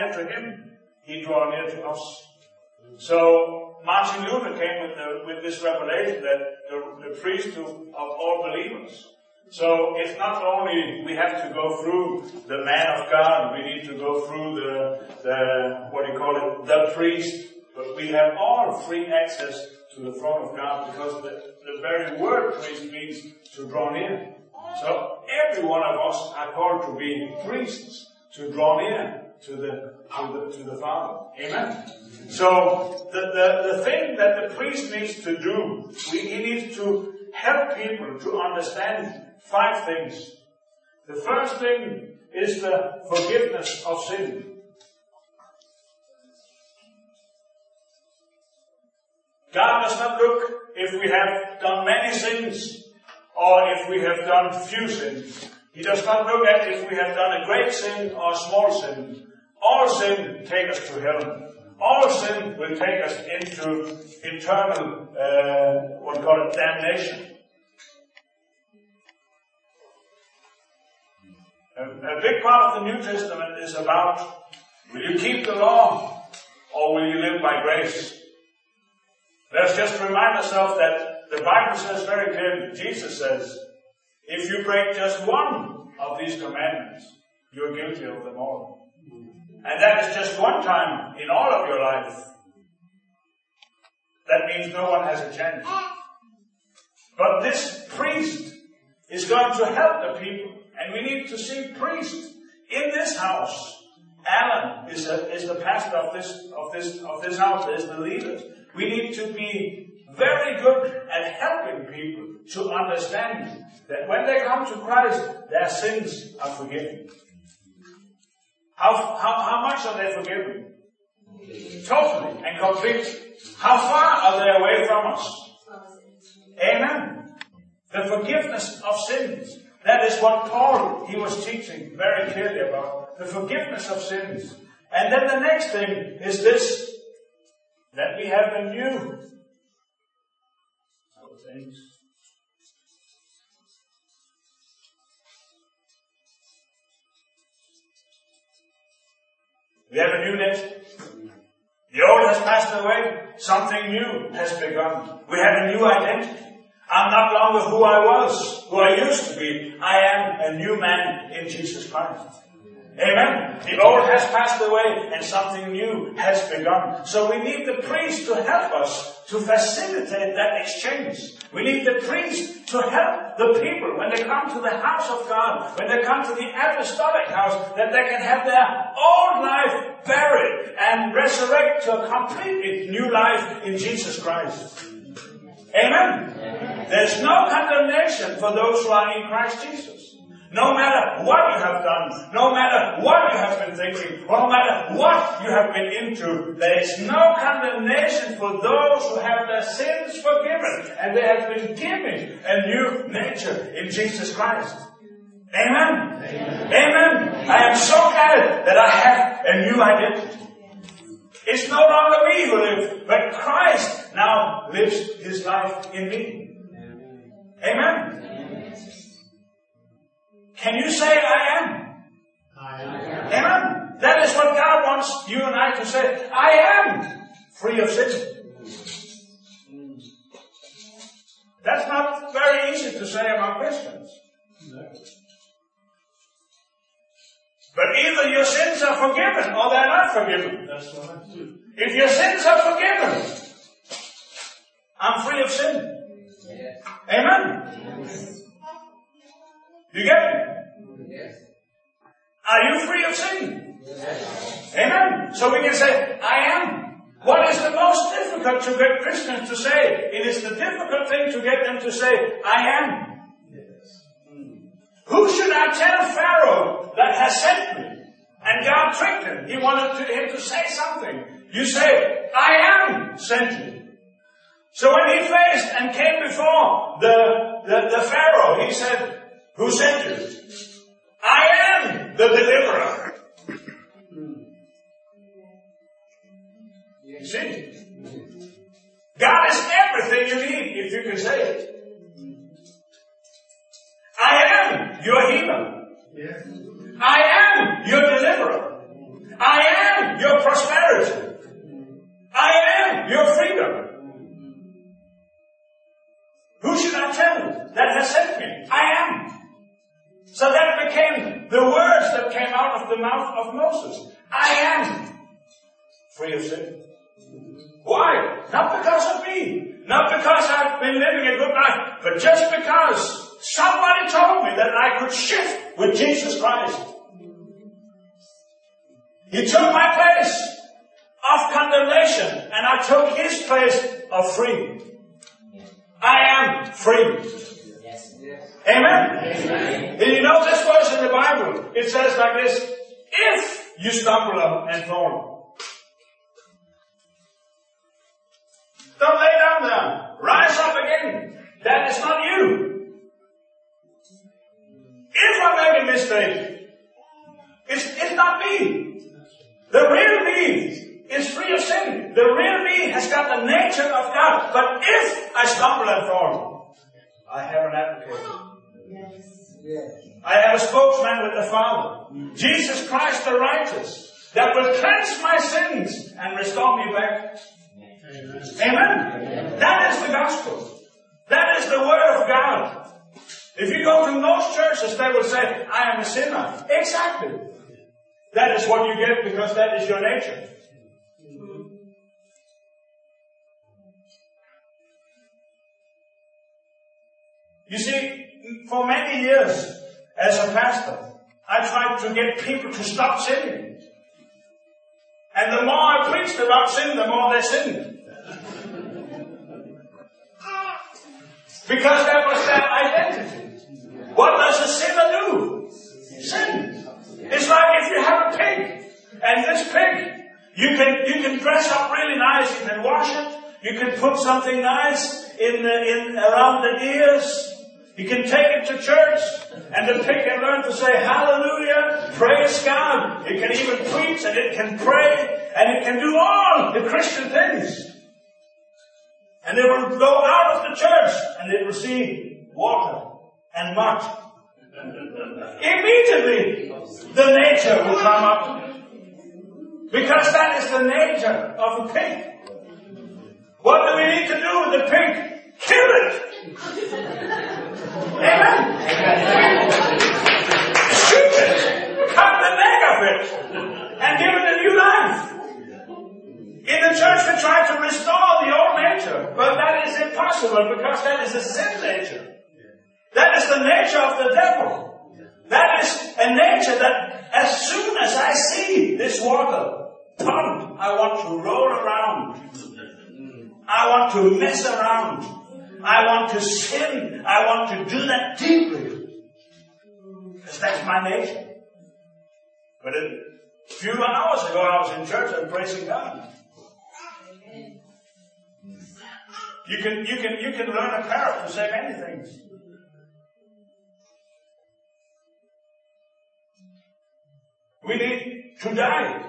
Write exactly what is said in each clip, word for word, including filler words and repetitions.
to him, he draw near to us. So Martin Luther came with, the, with this revelation that the, the priesthood of all believers. So it's not only we have to go through the man of God, we need to go through the, the what do you call it, the priest, but we have all free access to the throne of God, because the, the very word priest means to draw near. So every one of us are called to be priests, to draw near to the to the to the Father. Amen. So the, the, the thing that the priest needs to do, we, he needs to help people to understand five things. The first thing is the forgiveness of sin. God does not look if we have done many sins or if we have done few sins. He does not look at if we have done a great sin or a small sin. All sin take us to heaven. All sin will take us into eternal, uh, what we call it, damnation. A, a big part of the New Testament is about, will you keep the law or will you live by grace? Let's just remind ourselves that the Bible says very clearly, Jesus says, if you break just one of these commandments, you're guilty of them all. And that is just one time in all of your life. That means no one has a chance. But this priest is going to help the people. And we need to see priests in this house. Alan is, a, is the pastor of this, of this, of this house, is the leader. We need to be very good at helping people to understand that when they come to Christ, their sins are forgiven. How, how, how much are they forgiven? Totally and completely. How far are they away from us? Amen. The forgiveness of sins. That is what Paul, he was teaching very clearly about. The forgiveness of sins. And then the next thing is this, that we have a new things. We have a new nature. The old has passed away. Something new has begun. We have a new identity. I'm not longer who I was, who I used to be. I am a new man in Jesus Christ. Amen. The old has passed away and something new has begun. So we need the priest to help us to facilitate that exchange. We need the priest to help the people when they come to the house of God, when they come to the apostolic house, that they can have their old life buried and resurrect to a completely new life in Jesus Christ. Amen. Amen. There's no condemnation for those who are in Christ Jesus. No matter what you have done, no matter what you have been thinking, no matter what you have been into, there is no condemnation for those who have their sins forgiven and they have been given a new nature in Jesus Christ. Amen. Amen. Amen. I am so glad that I have a new identity. It's no longer me who lives, but Christ now lives His life in me. Amen. Can you say, I am? I am. Amen. That is what God wants you and I to say. I am free of sin. That's not very easy to say about Christians. No. But either your sins are forgiven or they're not forgiven. That's right. If your sins are forgiven, I'm free of sin. Yes. Amen. Yes. You get it? Yes. Are you free of sin? Yes. Amen. So we can say, I am. What is the most difficult to get Christians to say? It is the difficult thing to get them to say, I am. Yes. Who should I tell Pharaoh that has sent me? And God tricked him. He wanted to, him to say something. You say, I am sent you. So when he faced and came before the, the, the Pharaoh, he said, who sent you? I am the deliverer. You see? God is everything you need, if you can say it. I am your healer. I am your deliverer. I free of sin. Why? Not because of me. Not because I've been living a good life. But just because somebody told me that I could shift with Jesus Christ. He took my place of condemnation, and I took His place of free. I am free. Yes. Amen? Amen. And you know this verse in the Bible, it says like this: if you stumble and fall, don't lay down there. Rise up again. That is not you. If I make a mistake, it's, it's not me. The real me is free of sin. The real me has got the nature of God. But if I stumble and fall, I have an advocate. Yes. Yes. I have a spokesman with the Father. Jesus Christ the righteous, that will cleanse my sins and restore me back. Amen. Amen. Amen. That is the gospel. That is the word of God. If you go to most churches, they will say, I am a sinner. Exactly. That is what you get because that is your nature. You see, for many years as a pastor, I tried to get people to stop sinning. And the more I preached about sin, the more they sinned. Because that was their identity. What does a sinner do? Sin. It's like if you have a pig, and this pig, you can you can dress up really nice, you can wash it, you can put something nice in the, in around the ears, you can take it to church, and the pig can learn to say hallelujah, praise God. It can even preach, and it can pray, and it can do all the Christian things. And they will go out of the church, and they will see water and mud. Immediately, the nature will come up. Because that is the nature of a pig. What do we need to do with the pig? Kill it! Amen? Shoot it! Cut the neck of it! And give it a new life! In the church we try to restore the old nature, but that is impossible because that is a sin nature. That is the nature of the devil. That is a nature that as soon as I see this water pond, I want to roll around. I want to mess around. I want to sin. I want to do that deeply. Because that's my nature. But a few hours ago I was in church and praising God. You can, you can, you can learn a parrot to say many things. We need to die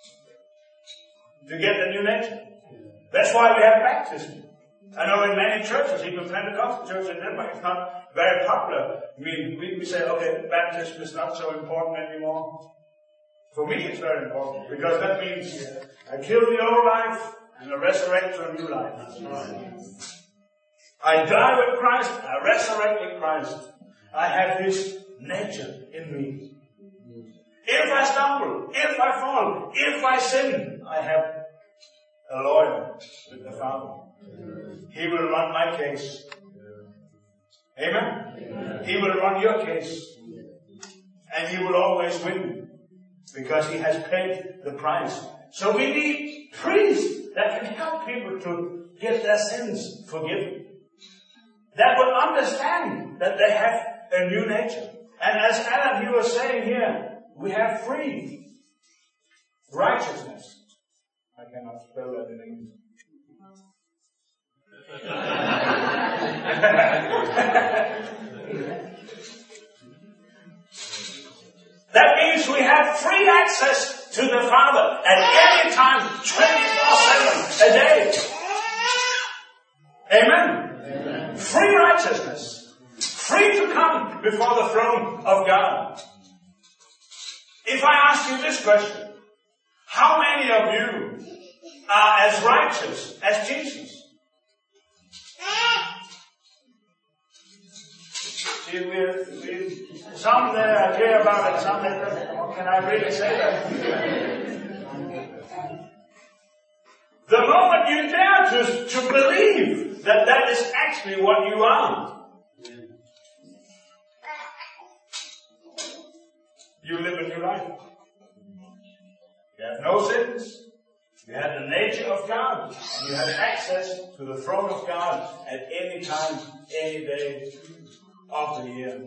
to get the new nature. That's why we have baptism. I know in many churches, even Pentecostal churches in Denmark, it's not very popular. I mean, we, we say, okay, baptism is not so important anymore. For me, it's very important because that means I kill the old life and I resurrect to a new life. I die with Christ, I resurrect with Christ. I have His nature in me. If I stumble, if I fall, if I sin, I have a lawyer with the Father. He will run my case. Amen? Amen? He will run your case. And He will always win because He has paid the price. So we need priests that can help people to get their sins forgiven. That will understand that they have a new nature. And as Alan, he was saying here, we have free righteousness. I cannot spell that in English. That means we have free access to the Father at any time, twenty-four seven a day. Amen? Amen. Free righteousness. Free to come before the throne of God. If I ask you this question, how many of you are as righteous as Jesus? See, we're, we, some there care about it, some there don't. Can I really say that? The moment you dare to, to believe that that is actually what you are, you live a new life. You have no sins. You have the nature of God. And you have access to the throne of God at any time, any day of the year.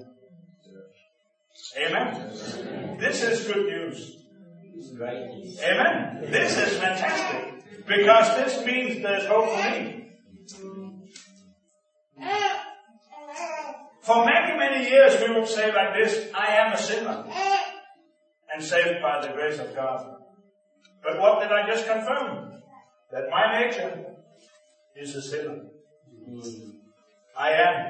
Amen. This is good news. Amen. This is fantastic. Because this means there's hope for me. For many, many years we would say like this, I am a sinner and saved by the grace of God. But what did I just confirm? That my nature is a sinner. I am.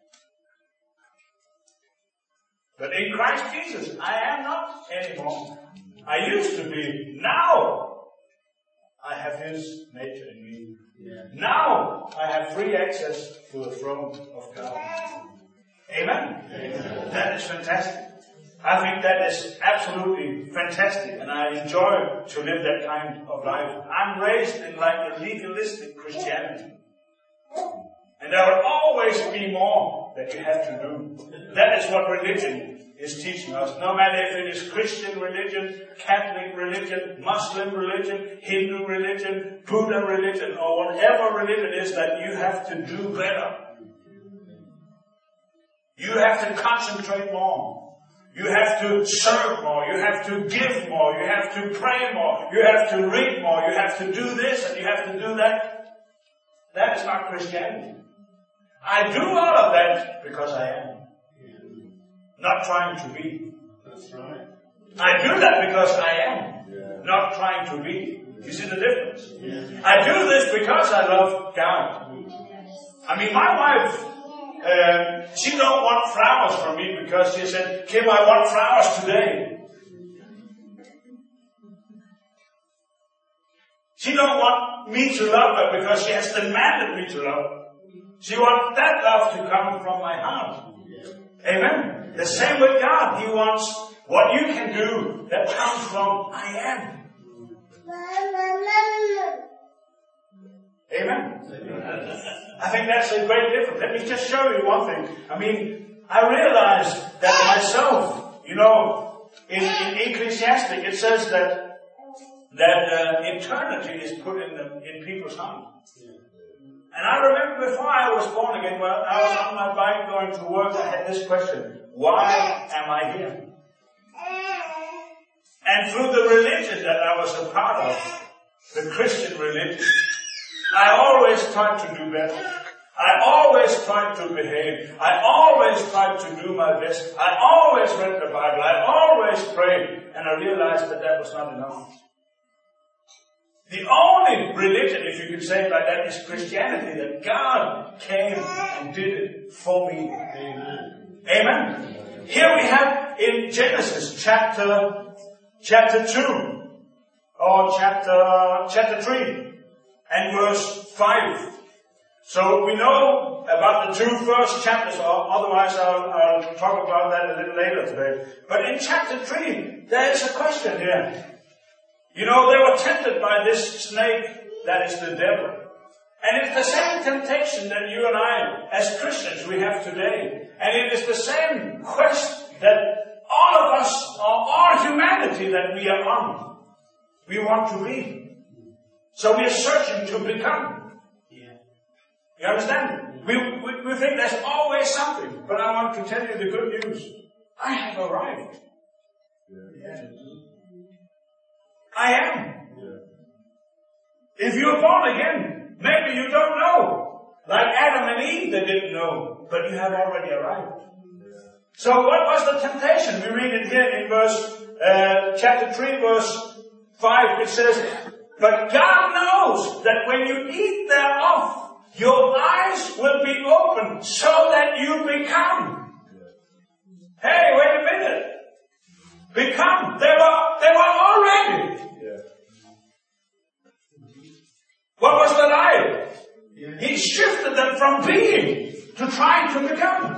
But in Christ Jesus, I am not anymore. I used to be. Now, I have His nature in me. Yeah. Now, I have free access to the throne of God. Amen? Amen. That is fantastic. I think that is absolutely fantastic, and I enjoy to live that kind of life. I'm raised in like a legalistic Christianity. And there will always be more that you have to do. That is what religion is teaching us. No matter if it is Christian religion, Catholic religion, Muslim religion, Hindu religion, Buddha religion, or whatever religion it is, that you have to do better. You have to concentrate more. You have to serve more. You have to give more. You have to pray more. You have to read more. You have to do this and you have to do that. That is not Christianity. I do all of that because I am. Not trying to be. That's right. I do that because I am. Yeah. Not trying to be. You see the difference? Yeah. I do this because I love God. I mean, my wife, uh, she don't want flowers from me because she said, Kim, I want flowers today. She don't want me to love her because she has demanded me to love her. She wants that love to come from my heart. Yeah. Amen. The same with God. He wants what you can do that comes from I am. Amen. Amen. I think that's a great difference. Let me just show you one thing. I mean, I realized that myself, you know, in, in Ecclesiastic it says that that uh, eternity is put in the, in people's hands. And I remember before I was born again, when I was on my bike going to work, I had this question: why am I here? And through the religion that I was a part of, the Christian religion, I always tried to do better. I always tried to behave. I always tried to do my best. I always read the Bible. I always prayed. And I realized that that was not enough. The only religion, if you could say it like that, is Christianity, that God came and did it for me. Amen. Amen. Here we have in Genesis chapter, chapter two, or chapter, chapter three, and verse five. So we know about the two first chapters, or otherwise I'll, I'll talk about that a little later today. But in chapter three, there is a question here. You know, they were tempted by this snake that is the devil. And it's the same temptation that you and I, as Christians, we have today. And it is the same quest that all of us, or all humanity that we are on, we want to be. So we are searching to become. You understand? We, we, we think there's always something. But I want to tell you the good news. I have arrived. Yeah. I am. If you're born again, maybe you don't know. Like Adam and Eve, they didn't know. But you have already arrived. So what was the temptation? We read it here in verse, uh, chapter three, verse five. It says, but God knows that when you eat thereof, your eyes will be open so that you become. Hey, wait a minute. Become. They were, they were already. What was the lie? He shifted them from being to trying to become.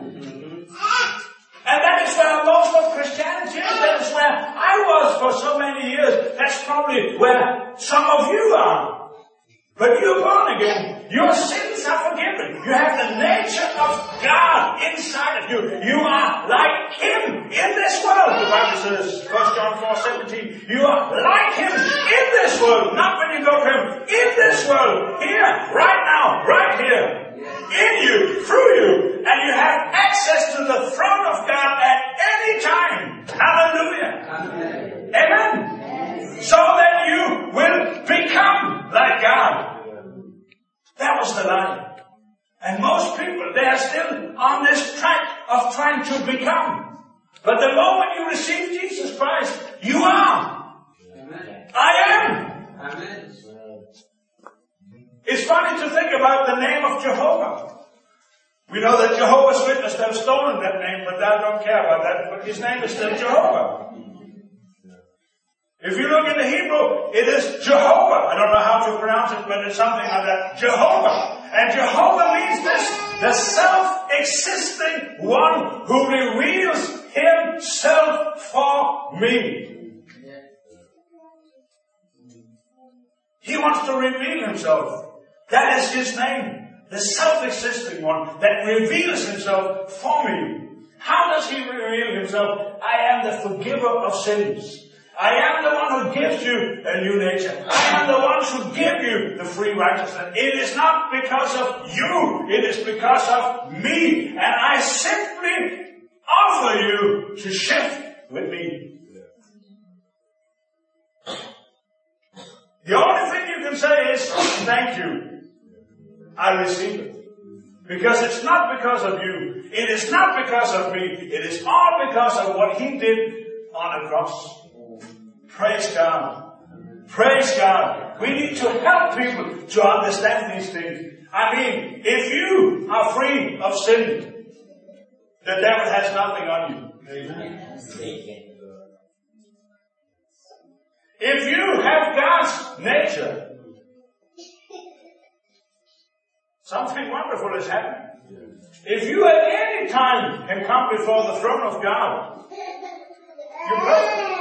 And that is where most of Christianity is. That is where I was for so many years. That's probably where some of you are. But you're born again. Your sins are forgiven. You have the nature of God inside of you. You are like Him in this world. The Bible says, First John four seventeen, you are like Him in this world. Not when you go to Him. In this world. Here. Right now. Right here. In you. Through you. And you have access to the throne of God at any time. Hallelujah. Amen. Amen. So that you will become like God. That was the lie. And most people, they are still on this track of trying to become. But the moment you receive Jesus Christ, you are. Amen. I am. Amen. It's funny to think about the name of Jehovah. We know that Jehovah's Witnesses have stolen that name, but I don't care about that. But his name is still Jehovah. If you look in the Hebrew, it is Jehovah. I don't know how to pronounce it, but it's something like that. Jehovah. And Jehovah means this, the self-existing one who reveals himself for me. He wants to reveal himself. That is his name. The self-existing one that reveals himself for me. How does he reveal himself? I am the forgiver of sins. I am the one who gives you a new nature. I am the one who gives you the free righteousness. It is not because of you. It is because of me. And I simply offer you to shift with me. The only thing you can say is, thank you. I receive it. Because it's not because of you. It is not because of me. It is all because of what He did on the cross. Praise God. Praise God. We need to help people to understand these things. I mean, if you are free of sin, the devil has nothing on you. Amen. If you have God's nature, something wonderful is happening. If you at any time can come before the throne of God, you're blessed.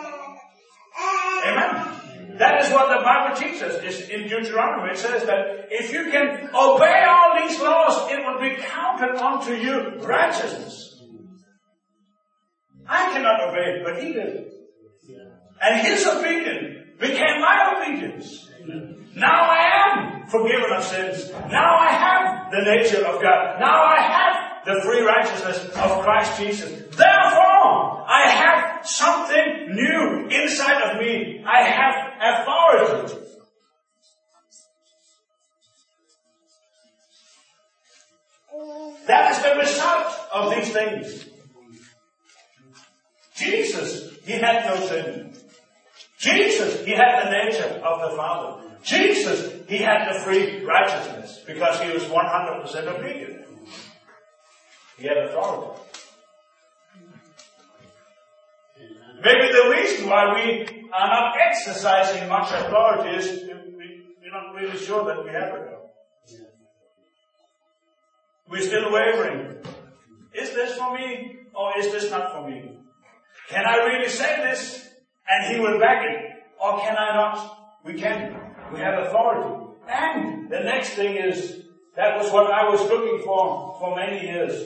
Amen. That is what the Bible teaches. It's in Deuteronomy. It says that if you can obey all these laws, it will be counted unto you righteousness. I cannot obey it, but He did. And His obedience became my obedience. Now I am forgiven of sins. Now I have the nature of God. Now I have the free righteousness of Christ Jesus. Therefore, I have something new inside of me. I have authority. That is the result of these things. Jesus, He had no sin. Jesus, He had the nature of the Father. Jesus, He had the free righteousness because He was one hundred percent obedient. He had authority. Maybe the reason why we are not exercising much authority is we're not really sure that we have it. We're still wavering. Is this for me or is this not for me? Can I really say this and He will back it? Or can I not? We can. We have authority. And the next thing is, that was what I was looking for for many years.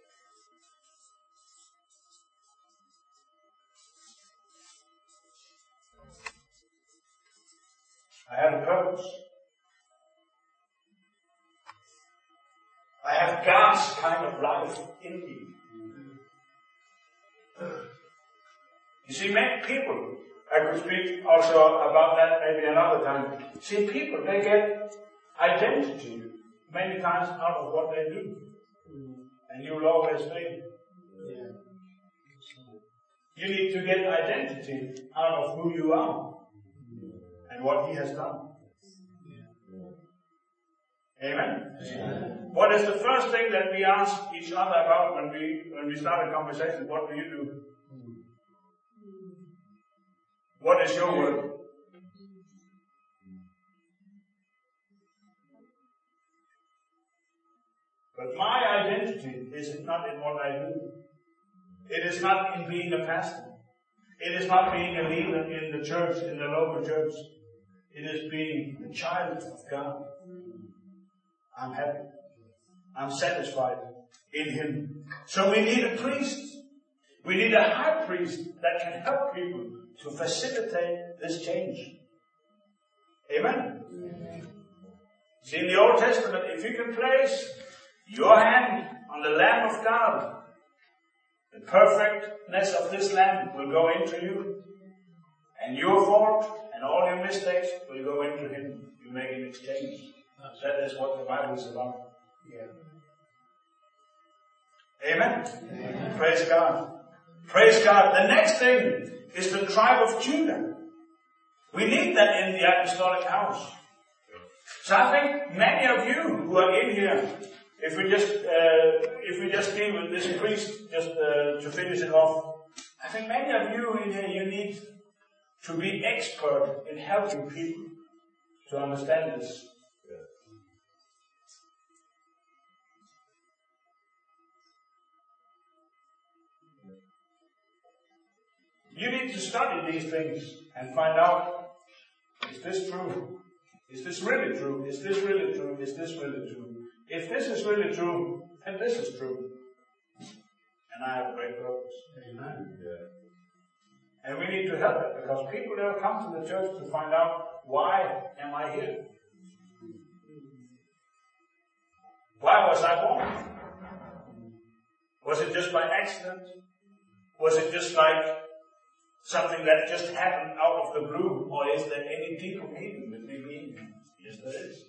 I have a purpose. I have God's kind of life in me. You see, many people, I could speak also about that maybe another time. See, people, they get identity many times out of what they do. And you will always fail. You need to get identity out of who you are and what He has done. Amen? Amen. What is the first thing that we ask each other about when we when we start a conversation? What do you do? What is your word? But my identity is not in what I do. It is not in being a pastor. It is not being a leader in the church, in the local church. It is being a child of God. I'm happy. I'm satisfied in Him. So we need a priest. We need a high priest that can help people to facilitate this change. Amen? Amen. See, in the Old Testament, if you can place your hand on the Lamb of God, the perfectness of this Lamb will go into you, and your fault and all your mistakes will go into Him. You make an exchange. That is what the Bible is about. Yeah. Amen? Amen. Praise God. Praise God. The next thing is the tribe of Judah. We need that in the apostolic house. So I think many of you who are in here, if we just uh, if we just deal with this priest, just uh, to finish it off, I think many of you in here, you need to be expert in helping people to understand this. You need to study these things and find out, is this true? Is this really true? Is this really true? Is this really true? If this is really true, then this is true. And I have a great purpose. Amen. Yeah. And we need to help it, because people never come to the church to find out, why am I here? Why was I born? Was it just by accident? Was it just like something that just happened out of the blue? Or is there any deeper meaning with me being here? Yes, there is.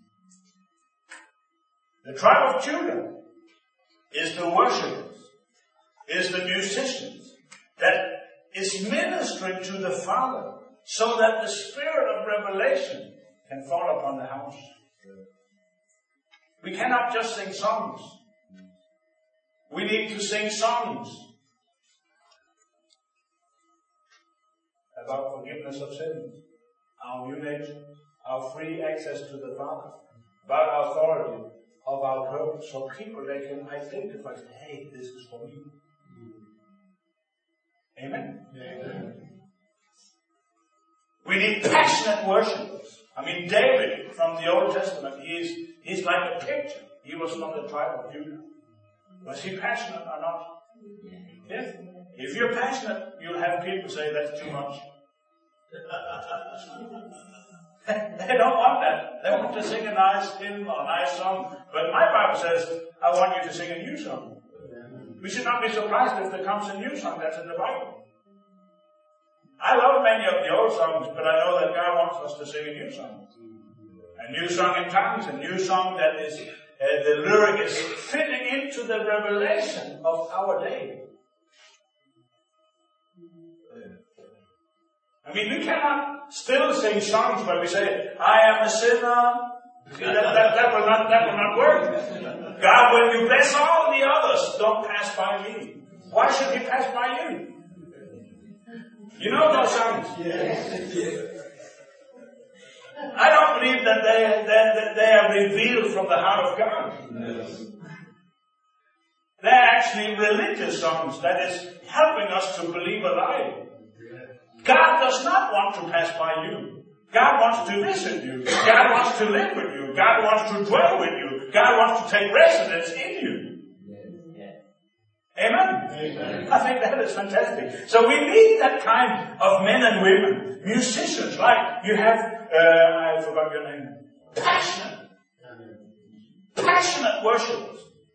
The tribe of Judah is the worshippers, is the musicians, that is ministering to the Father, so that the spirit of revelation can fall upon the house. We cannot just sing songs. We need to sing songs about forgiveness of sins, our new nature, our free access to the Father, about our authority, of our purpose, so people they can identify, hey, this is for me. Amen? Amen. We need passionate worshipers. I mean, David from the Old Testament, he is, he's like a picture. He was from the tribe of Judah. Was he passionate or not? Yes. If you're passionate, you'll have people say that's too much. They don't want that. They want to sing a nice hymn or a nice song. But my Bible says, I want you to sing a new song. We should not be surprised if there comes a new song that's in the Bible. I love many of the old songs, but I know that God wants us to sing a new song. A new song in tongues, a new song that is, uh, the lyric is fitting into the revelation of our day. I mean, we cannot still sing songs where we say, I am a sinner. See, that, that, that, will not, that will not work. God, when you bless all the others, don't pass by me. Why should He pass by you? You know those songs? Yes. I don't believe that they, that they are revealed from the heart of God. Yes. They're actually religious songs that is helping us to believe a lie. God does not want to pass by you. God wants to visit you. God wants to live with you. God wants to dwell with you. God wants to take residence in you. Amen? Amen. I think that is fantastic. So we need that kind of men and women, musicians, like you have, uh, I forgot your name, passionate, passionate worshipers.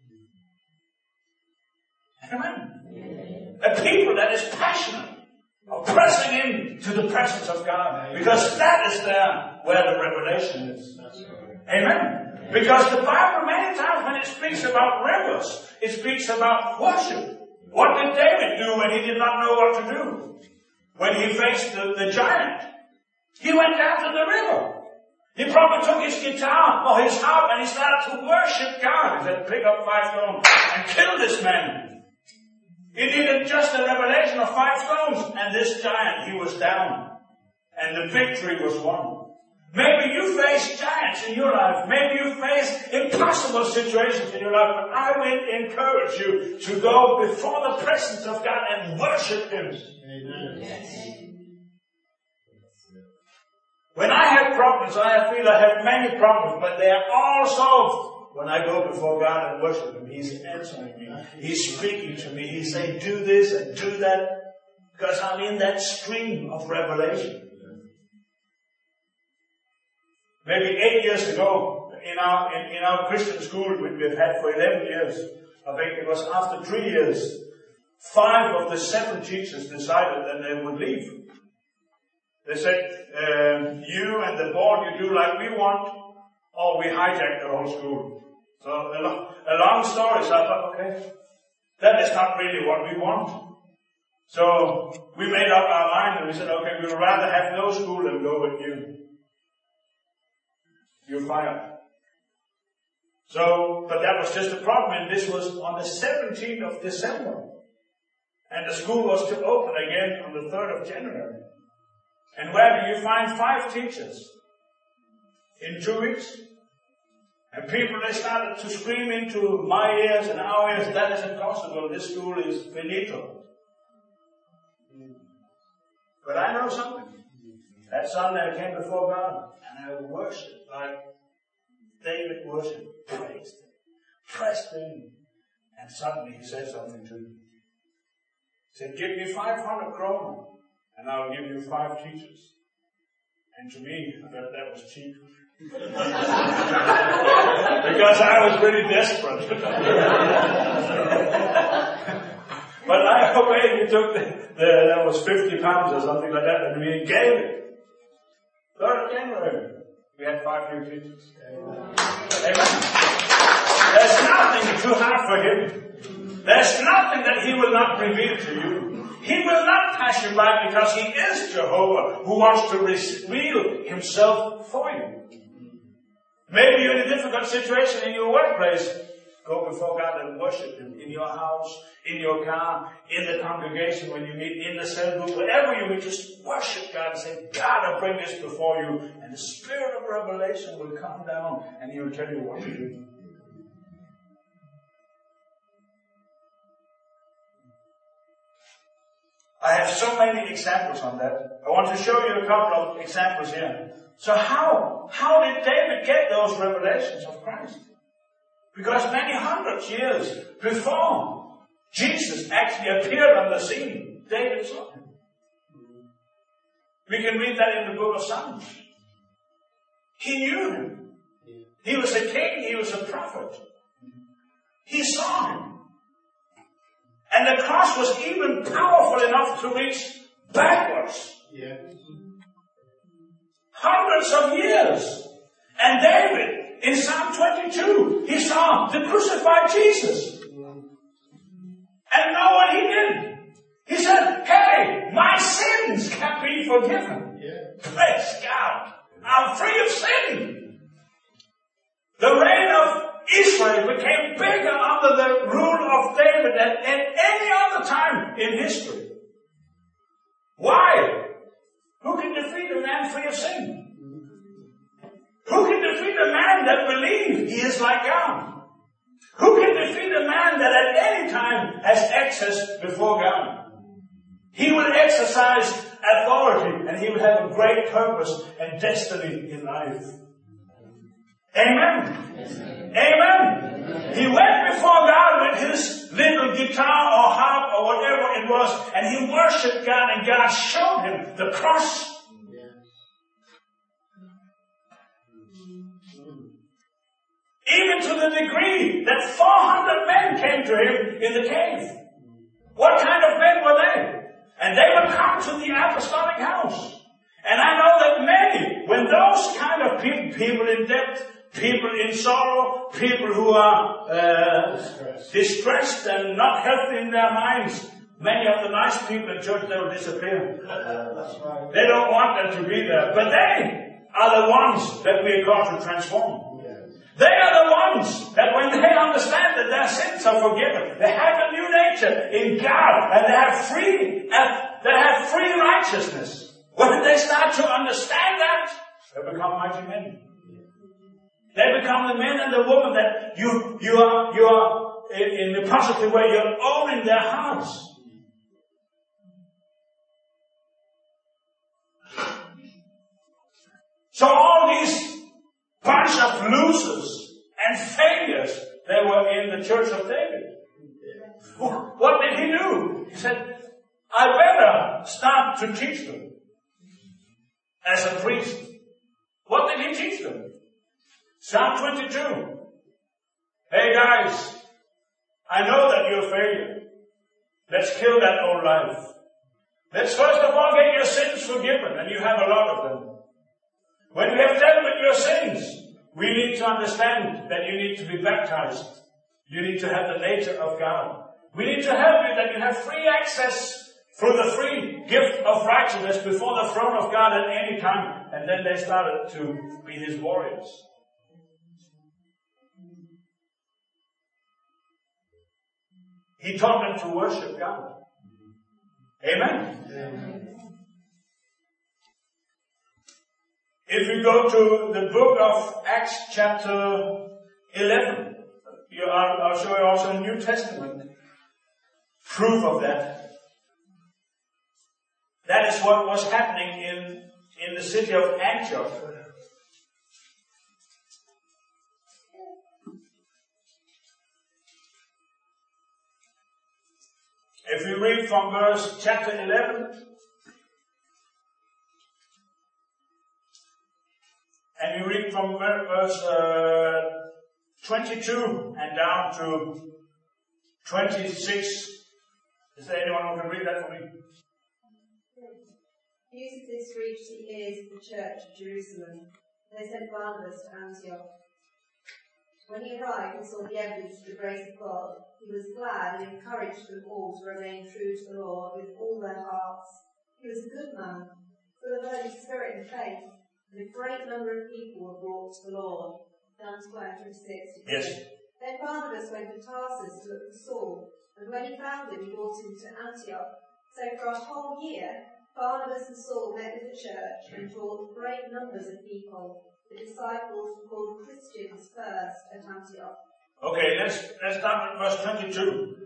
Amen? A people that is passionate of pressing in to the presence of God, because that is there where the revelation is. Amen? Because the Bible many times when it speaks about rivers, it speaks about worship. What did David do when he did not know what to do? When he faced the, the giant, he went down to the river. He probably took his guitar or his harp and he started to worship God. He said, pick up five stones and kill this man. He needed just a revelation of five stones, and this giant, he was down. And the victory was won. Maybe you face giants in your life. Maybe you face impossible situations in your life. But I will encourage you to go before the presence of God and worship Him. Amen. Yes. When I had have problems. I feel I have many problems, but they are all solved when I go before God and worship Him. He's answering me. He's speaking to me. He's saying, do this and do that, because I'm in that stream of revelation. Maybe eight years ago, in our in, in our Christian school, which we've had for eleven years, I think it was after three years, five of the seven teachers decided that they would leave. They said, um, you and the board, you do like we want, or we hijack the whole school. So a, lo- a long story, so I thought, okay, that is not really what we want. So we made up our mind and we said, okay, we would rather have no school than go with you. You're fired. So, but that was just a problem, and this was on the seventeenth of December. And the school was to open again on the third of January. And where do you find five teachers? In two weeks? And people, they started to scream into my ears and our ears, that is impossible, this school is finito. But I know something. That Sunday I came before God, and I worshiped like David worshipped, praised Him, pressed Him. And suddenly He said something to me. He said, give me five hundred kroner, and I'll give you five teachers. And to me, I thought that was cheap. Because I was really desperate. But I obeyed. We took the, the, that was fifty pounds or something like that, and we gave it. third of January, we had five new teachers. Amen. Amen. There's nothing too hard for Him. There's nothing that He will not reveal to you. He will not pass you by, because He is Jehovah, who wants to reveal Himself for you. Maybe you're in a difficult situation in your workplace. Go before God and worship Him in your house, in your car, in the congregation, when you meet, in the cell group, wherever you meet, just worship God and say, God, I bring this before you. And the Spirit of revelation will come down and He will tell you what to do. I have so many examples on that. I want to show you a couple of examples here. So how, how did David get those revelations of Christ? Because many hundreds years before Jesus actually appeared on the scene, David saw Him. We can read that in the book of Psalms. He knew Him. He was a king, he was a prophet. He saw Him. And the cross was even powerful enough to reach backwards. Yeah. Hundreds of years. And David, in Psalm twenty-two, he saw the crucified Jesus. And know what he did? He said, hey, my sins can be forgiven. Yeah. Praise God. I'm free of sin. The reign of Israel became bigger under the rule of David than at any other time in history. Why? Who can defeat a man free of sin? Who can defeat a man that believes he is like God? Who can defeat a man that at any time has access before God? He will exercise authority, and he will have a great purpose and destiny in life. Amen. Amen. He went before God with his little guitar or harp or whatever it was, and he worshipped God, and God showed him the cross. Even to the degree that four hundred men came to him in the cave. What kind of men were they? And they would come to the apostolic house. And I know that many, when those kind of people, people in debt, people in sorrow, people who are uh, distressed and not healthy in their minds, many of the nice people in church, they will disappear. They don't want them to be there. But they are the ones that we are called to transform. They are the ones that when they understand that their sins are forgiven, they have a new nature in God, and they have free, uh, they have free righteousness. When they start to understand that, they become mighty men. They become the men and the women that you, you are, you are in, in a positive way, you're owning their hearts. So all these bunch of losers and failures, they were in the church of David. What did he do? He said, I better start to teach them as a priest. What did he teach them? Psalm twenty-two. Hey guys, I know that you're a failure. Let's kill that old life. Let's first of all get your sins forgiven, and you have a lot of them. When you have dealt with your sins, we need to understand that you need to be baptized. You need to have the nature of God. We need to help you that you have free access through the free gift of righteousness before the throne of God at any time. And then they started to be his warriors. He taught them to worship God. Amen? Amen. If you go to the book of Acts chapter eleven, you are, I'll show you also a New Testament proof of that. That is what was happening in, in the city of Antioch. If you read from verse chapter eleven, and you read from verse uh, twenty-two and down to twenty-six, is there anyone who can read that for me? News of this reached the ears of the church of Jerusalem. They sent Barnabas to Antioch. When he arrived and saw the evidence of the grace of God, he was glad and encouraged them all to remain true to the Lord with all their hearts. He was a good man, full of Holy Spirit and faith, and a great number of people were brought to the Lord. Down to verse six. Yes. Then Barnabas went to Tarsus to look for Saul, and when he found him, he brought him to Antioch. So for a whole year, Barnabas and Saul met with the church and taught great numbers of people. The disciples were called Christians first at Antioch. Okay, let's, let's start with verse twenty-two.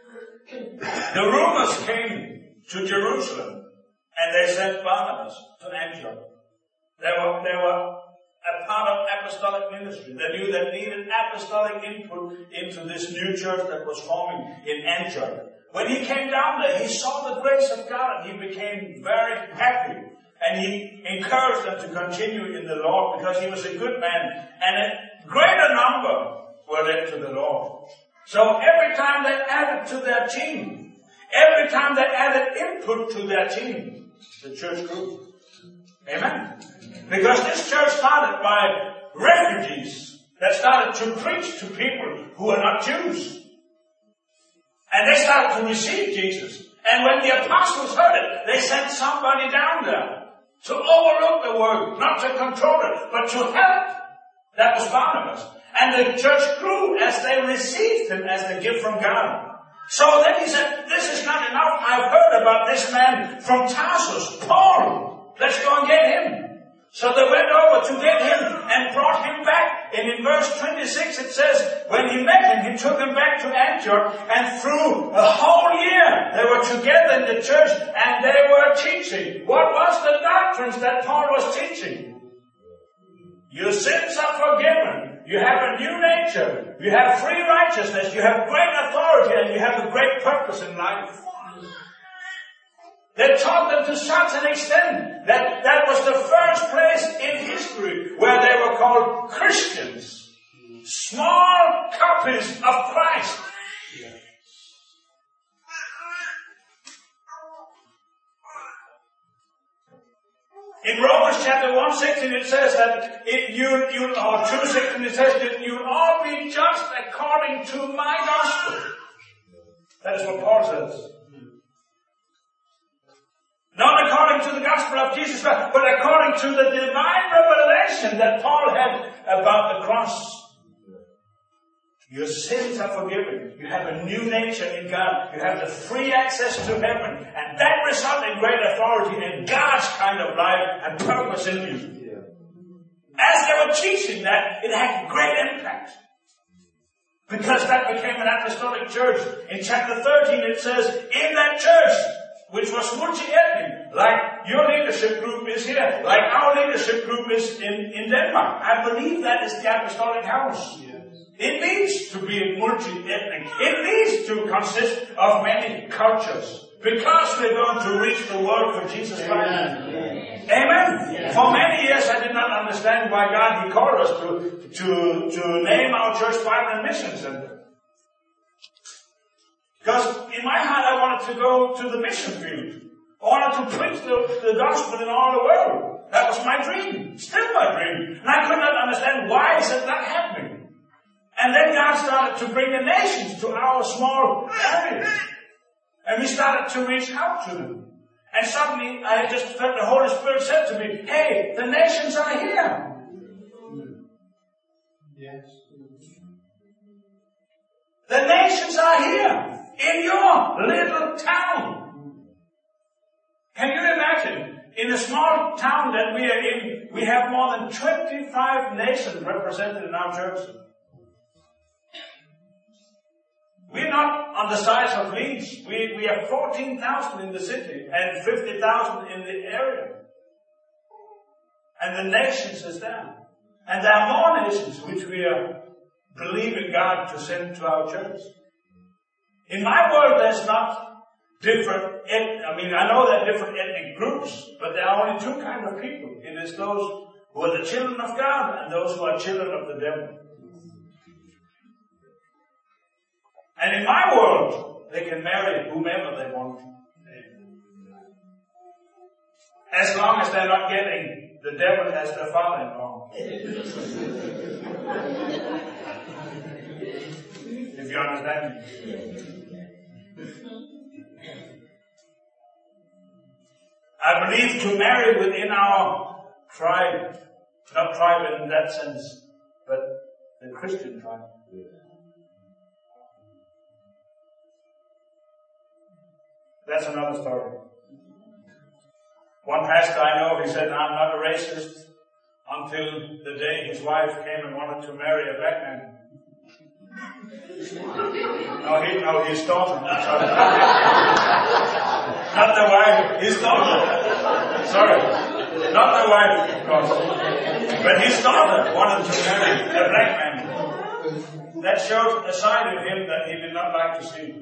The rumors came to Jerusalem, and they sent Barnabas to Antioch. They were, they were a part of apostolic ministry. They knew they needed apostolic input into this new church that was forming in Antioch. When he came down there, he saw the grace of God, and he became very happy. And he encouraged them to continue in the Lord because he was a good man. And a greater number were led to the Lord. So every time they added to their team, every time they added input to their team, the church grew. Amen? Because this church started by refugees that started to preach to people who are not Jews. And they started to receive Jesus. And when the apostles heard it, they sent somebody down there to overlook the word, not to control it, but to help. That was Barnabas. And the church grew as they received him as the gift from God. So then he said, this is not enough. I've heard about this man from Tarsus, Paul. Let's go and get him. So they went over to get him and brought him back. And in verse twenty-six it says, when he met him, he took him back to Antioch, and through a whole year they were together in the church and they were teaching. What was the doctrines that Paul was teaching? Your sins are forgiven. You have a new nature. You have free righteousness. You have great authority, and you have a great purpose in life. They taught them to such an extent that that was the first place in history where they were called Christians. Small copies of Christ. In Romans chapter one sixteen it says that it, you, you, or two sixteen it says that you'll all be judged according to my gospel. That is what Paul says. Not according to the gospel of Jesus Christ, but according to the divine revelation that Paul had about the cross. Your sins are forgiven. You have a new nature in God. You have the free access to heaven. And that results in great authority in God's kind of life and purpose in you. As they were teaching that, it had great impact. Because that became an apostolic church. In chapter thirteen it says, in that church which was multi-ethnic, like your leadership group is here, like our leadership group is in, in Denmark. I believe that is the apostolic house. Yes. It needs to be multi-ethnic. It needs to consist of many cultures. Because we're going to reach the world for Jesus Christ. Amen. Amen. Yeah. For many years I did not understand why God He called us to, to, to name our church Bible and Mission Center. Because in my heart I wanted to go to the mission field. I wanted to preach the, the gospel in all the world. That was my dream. Still my dream. And I could not understand why is it not happening. And then God started to bring the nations to our small area. And we started to reach out to them. And suddenly I just felt the Holy Spirit said to me, hey, the nations are here. Yes. The nations are here in your little town. Can you imagine? In a small town that we are in, we have more than twenty-five nations represented in our church. We're not on the size of Leeds. We, we have fourteen thousand in the city and fifty thousand in the area. And the nations is there. And there are more nations which we are believing God to send to our church. In my world, there's not different, et- I mean, I know there are different ethnic groups, but there are only two kinds of people. It is those who are the children of God and those who are children of the devil. And in my world, they can marry whomever they want. As long as they're not getting the devil as their father-in-law. If you understand me. I believe to marry within our tribe, not tribe in that sense, but the Christian tribe. That's another story. One pastor I know, he said, I'm not a racist until the day his wife came and wanted to marry a black man. No, he, no, his daughter. Not the wife, his daughter. Sorry. Not the wife, of course. But his daughter wanted to marry a black man. That showed a side of him that he did not like to see.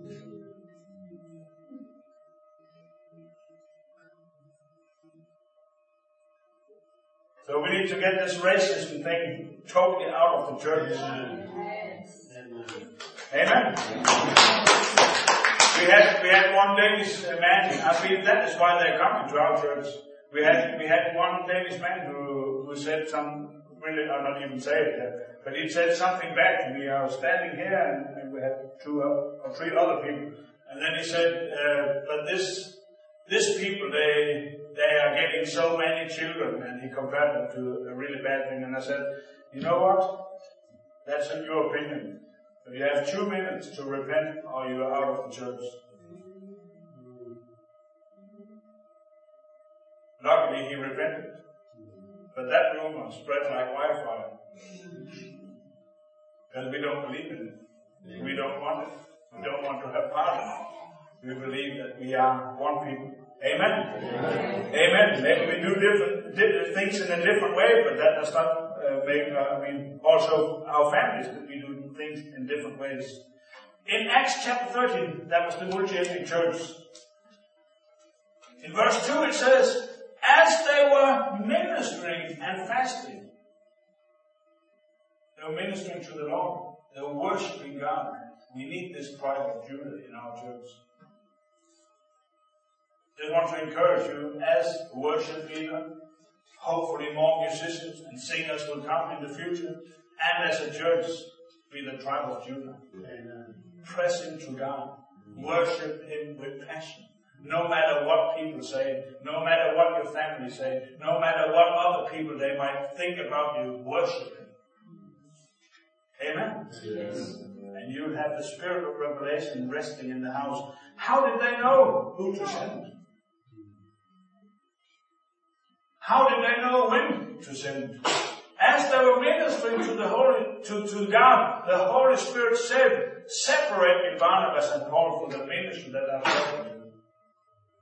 So we need to get this racism thing totally out of the church. Amen. Amen. We had we had one Danish man. I believe that is why they're coming to our church. We had we had one Danish man who who said some really I'll not even say it yet, but he said something back to me. I was standing here and, and we had two or three other people, and then he said, uh, "But this this people they." They are getting so many children," and he compared them to a really bad thing. And I said, you know what? That's in your opinion. But you have two minutes to repent or you are out of the church. Luckily, he repented. But that rumor spread like wildfire. Because we don't believe in it. We don't want it. We don't want to have part in it. We believe that we are one people. Amen. Amen. Amen. Maybe we do different, different things in a different way, but that does not uh, make, uh, I mean, also our families, that we do things in different ways. In Acts chapter thirteen, that was the multi-ethnic church. In verse two it says, as they were ministering and fasting, they were ministering to the Lord. They were worshiping God. We need this tribe of Judah in our church. Just want to encourage you as a worship leader, hopefully more musicians and singers will come in the future, and as a church, be the tribe of Judah. Amen. Press into God. Worship Him with passion. No matter what people say, no matter what your family say, no matter what other people they might think about you, worship Him. Amen? Yes. And you will have the spirit of revelation resting in the house. How did they know who to send? How did they know when to send? As they were ministering to the Holy, to, to God, the Holy Spirit said, separate me, Barnabas and Paul, for the ministry that I've given you.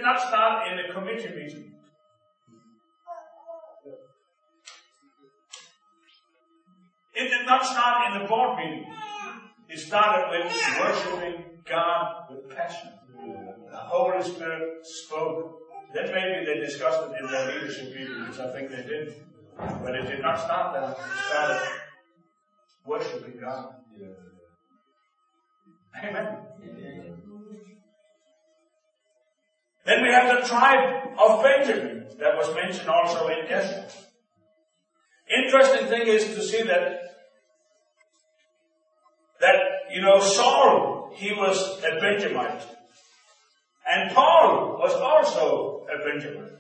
not start in a committee meeting. It did not start in a board meeting. It started with worshiping God with passion. The Holy Spirit spoke. Then maybe they discussed it in their leadership meetings. I think they did. But it did not start there. It started worshiping God. Amen. Then we have the tribe of Benjamin that was mentioned also in Ezra. Interesting thing is to see that, that, you know, Saul, he was a Benjamite. And Paul was also a Benjamite.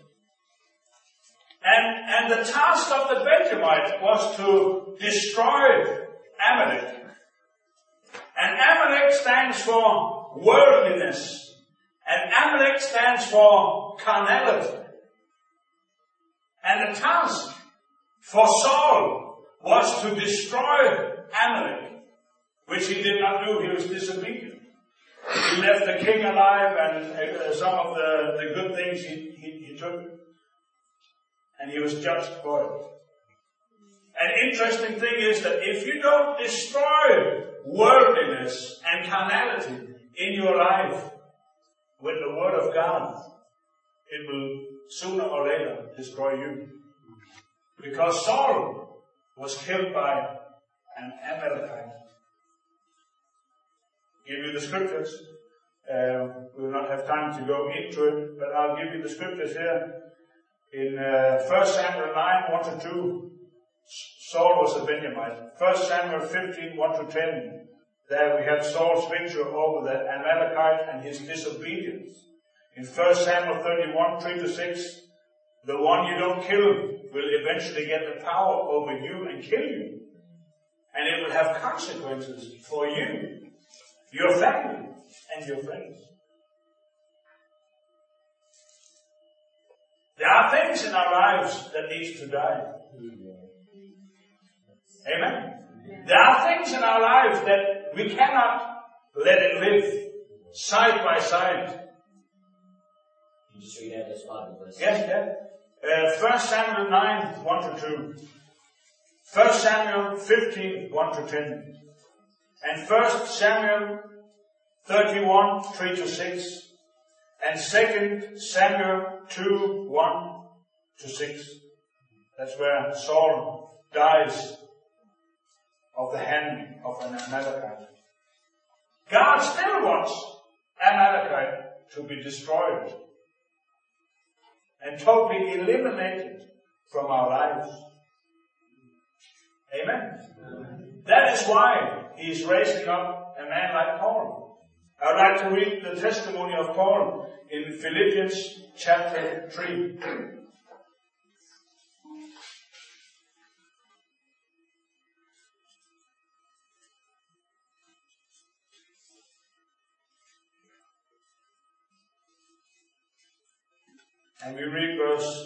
And, and the task of the Benjamite was to destroy Amalek. And Amalek stands for worldliness. And Amalek stands for carnality. And the task for Saul was to destroy Amalek, which he did not do. He was disobedient. He left the king alive and uh, some of the, the good things he, he, he took. And he was judged for it. An interesting thing is that if you don't destroy worldliness and carnality in your life with the word of God, it will sooner or later destroy you. Because Saul was killed by an Amalekite. Give you the scriptures. Uh, we will not have time to go into it, but I'll give you the scriptures here. In uh, First Samuel nine, one to two, Saul was a Benjamite. First Samuel fifteen, one to ten, there we have Saul's victory over the Amalekite and his disobedience. In First Samuel thirty-one, three to six, the one you don't kill will eventually get the power over you and kill you. And it will have consequences for you, your family, and your friends. There are things in our lives that need to die. Amen? There are things in our lives that we cannot let it live side by side. You just read out this Bible verse. Yes, yes. Uh, First Samuel nine, one to two. First Samuel fifteen, one to ten. And First Samuel thirty-one, three to six. And Second Samuel two, one to six. That's where Saul dies of the hand of an Amalekite. God still wants Amalekite to be destroyed and totally eliminated from our lives. Amen? Amen. That is why he is raising up a man like Paul. I would like to read the testimony of Paul in Philippians chapter three. And we read verse,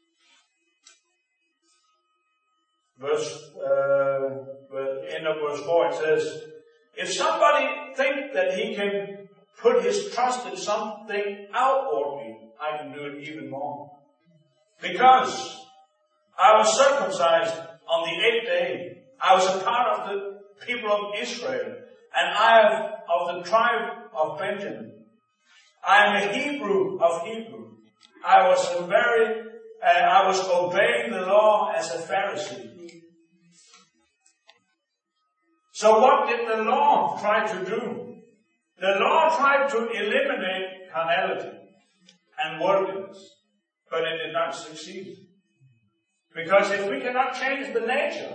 verse, uh, end of verse four. It says, if somebody think that he can put his trust in something outwardly, I can do it even more. Because I was circumcised on the eighth day. I was a part of the people of Israel. And I am of the tribe of Benjamin. I am a Hebrew of Hebrew. I was a very, uh, I was obeying the law as a Pharisee. So what did the law try to do? The law tried to eliminate carnality and worldliness, but it did not succeed. Because if we cannot change the nature,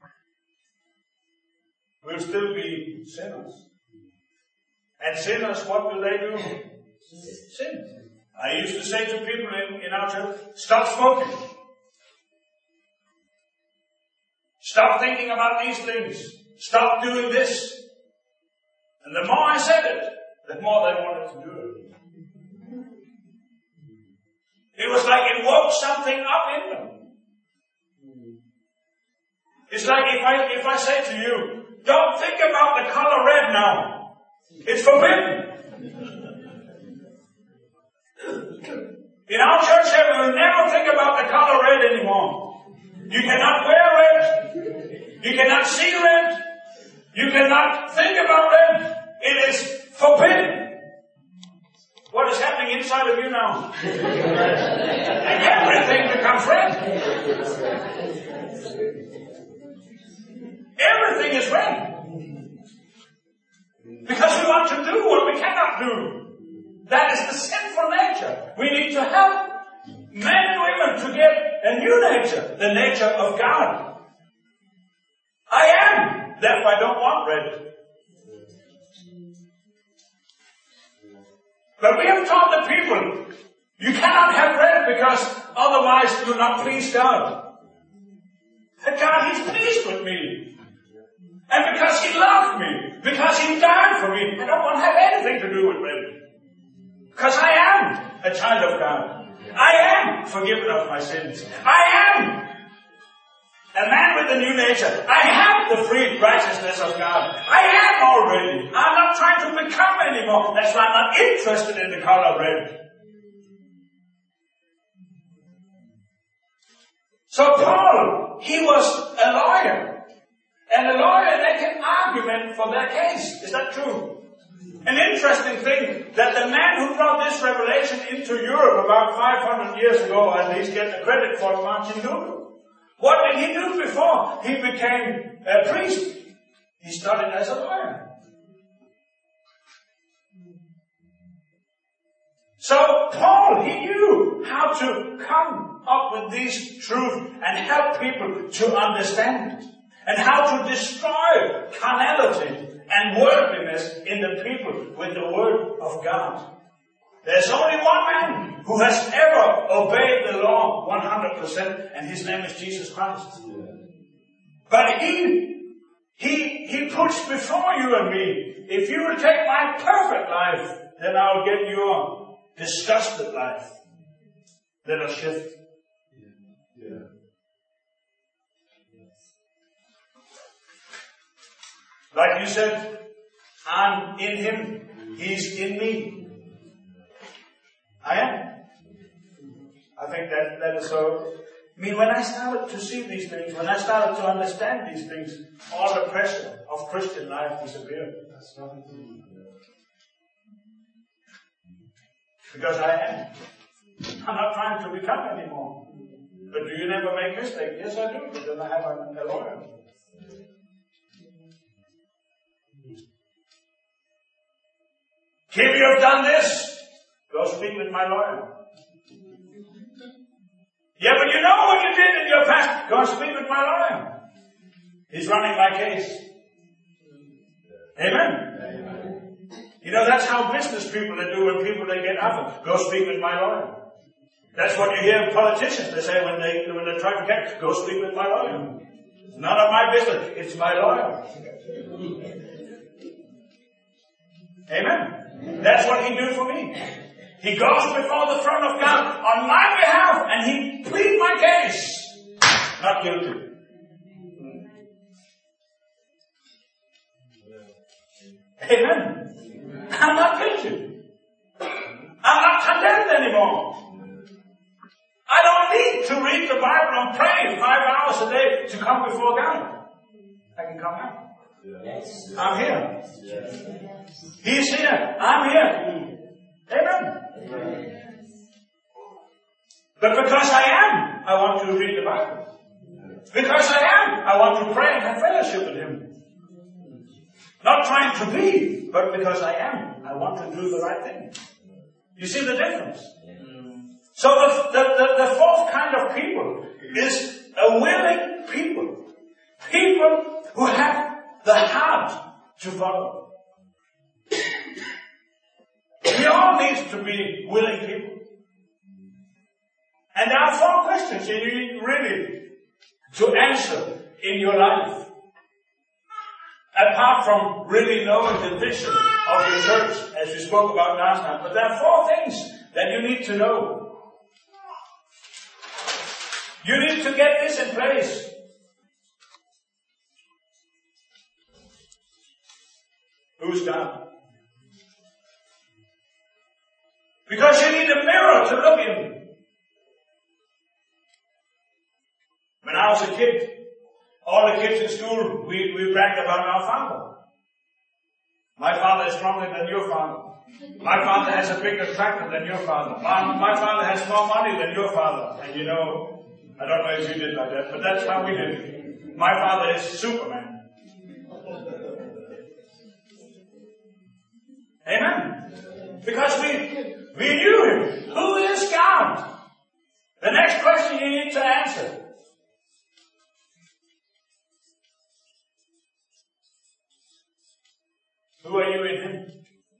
we'll still be sinners. And sinners, what will they do? Sin. I used to say to people in, in our church, stop smoking. Stop thinking about these things. Stop doing this. And the more I said it, the more they wanted to do it. It was like it woke something up in them. It's like if I, if I say to you, don't think about the color red now. It's forbidden. In our church here, we will never think about the color red anymore. You cannot wear red. You cannot see red. You cannot think about red. It is forbidden. What is happening inside of you now? And everything becomes red. Everything is red. Because we want to do what we cannot do. That is the sinful nature. We need to help men and women to get a new nature, the nature of God. I am, therefore I don't want red. But we have taught the people, you cannot have red because otherwise you will not please God. That God, He's pleased with me. And because He loved me, because He died for me, I don't want to have anything to do with red. Because I am a child of God. I am forgiven of my sins. I am a man with a new nature. I have the free righteousness of God. I am already. I'm not trying to become anymore. That's why I'm not interested in the color red. So Paul, he was a lawyer. And a lawyer, they can argument for their case. Is that true? An interesting thing, that the man who brought this revelation into Europe about five hundred years ago, at least get the credit for Martin Luther. What did he do before he became a priest? He started as a lawyer. So Paul, he knew how to come up with these truths and help people to understand it. And how to destroy carnality and worldliness in the people with the word of God. There's only one man who has ever obeyed the law one hundred percent, and his name is Jesus Christ. But he, he, he puts before you and me, if you will take my perfect life, then I'll get your disgusted life. Let us shift. Yeah. Yeah. Like you said, I'm in Him. He's in me. I am. I think that, that is so. I mean, when I started to see these things, when I started to understand these things, all the pressure of Christian life disappeared. Because I am. I'm not trying to become anymore. But do you never make mistakes? Yes, I do. But then I have a, a lawyer. If you have done this, go speak with my lawyer. Yeah, but you know what you did in your past. Go speak with my lawyer. He's running my case. Amen? Amen. You know, that's how business people they do when people they get offered. Go speak with my lawyer. That's what you hear in politicians. They say when they when they try to get, go speak with my lawyer. It's none of my business. It's my lawyer. Amen. That's what He did for me. He goes before the throne of God on my behalf and He pleads my case. Not guilty. Amen. I'm not guilty. I'm not condemned anymore. I don't need to read the Bible and pray five hours a day to come before God. I can come out. Yes. I'm here. Yes. He's here. I'm here. Amen. Yes. But because I am, I want to read the Bible. Because I am, I want to pray and have fellowship with Him. Not trying to be, but because I am, I want to do the right thing. You see the difference? So the, the, the, the fourth kind of people is a willing people. People who have the heart to follow. We all need to be willing people. And there are four questions you need really to answer in your life. Apart from really knowing the vision of your church, as we spoke about last time. But there are four things that you need to know. You need to get this in place. Who's God? Because you need a mirror to look in. When I was a kid, all the kids in school, we, we bragged about our father. My father is stronger than your father. My father has a bigger tractor than your father. My, my father has more money than your father. And you know, I don't know if you did like that, but that's how we did. My father is Superman. Amen? Because we, we knew him. Who is God? The next question you need to answer. Who are you in him?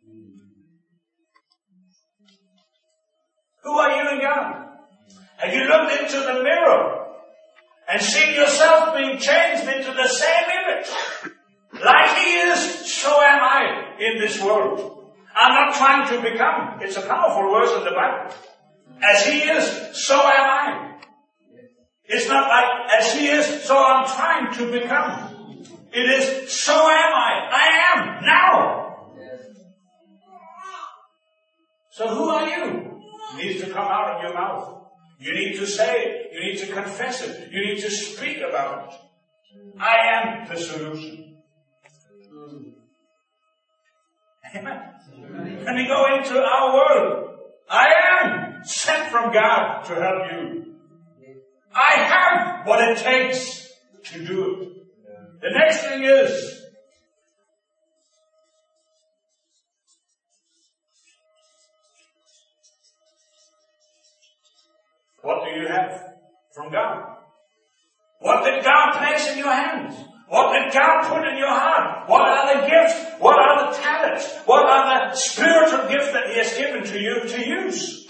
Who are you in God? Have you looked into the mirror and seen yourself being changed into the same image? Like he is, so am I in this world. I'm not trying to become. It's a powerful verse in the Bible. As he is, so am I. It's not like, as he is, so I'm trying to become. It is, so am I. I am now. So who are you? It needs to come out of your mouth. You need to say it. You need to confess it. You need to speak about it. I am the solution. Amen. When we go into our world, I am sent from God to help you. I have what it takes to do it. The next thing is, what do you have from God? What did God place in your hands? What did God put in your heart? What are the gifts? What are the talents? What are the spiritual gifts that he has given to you to use?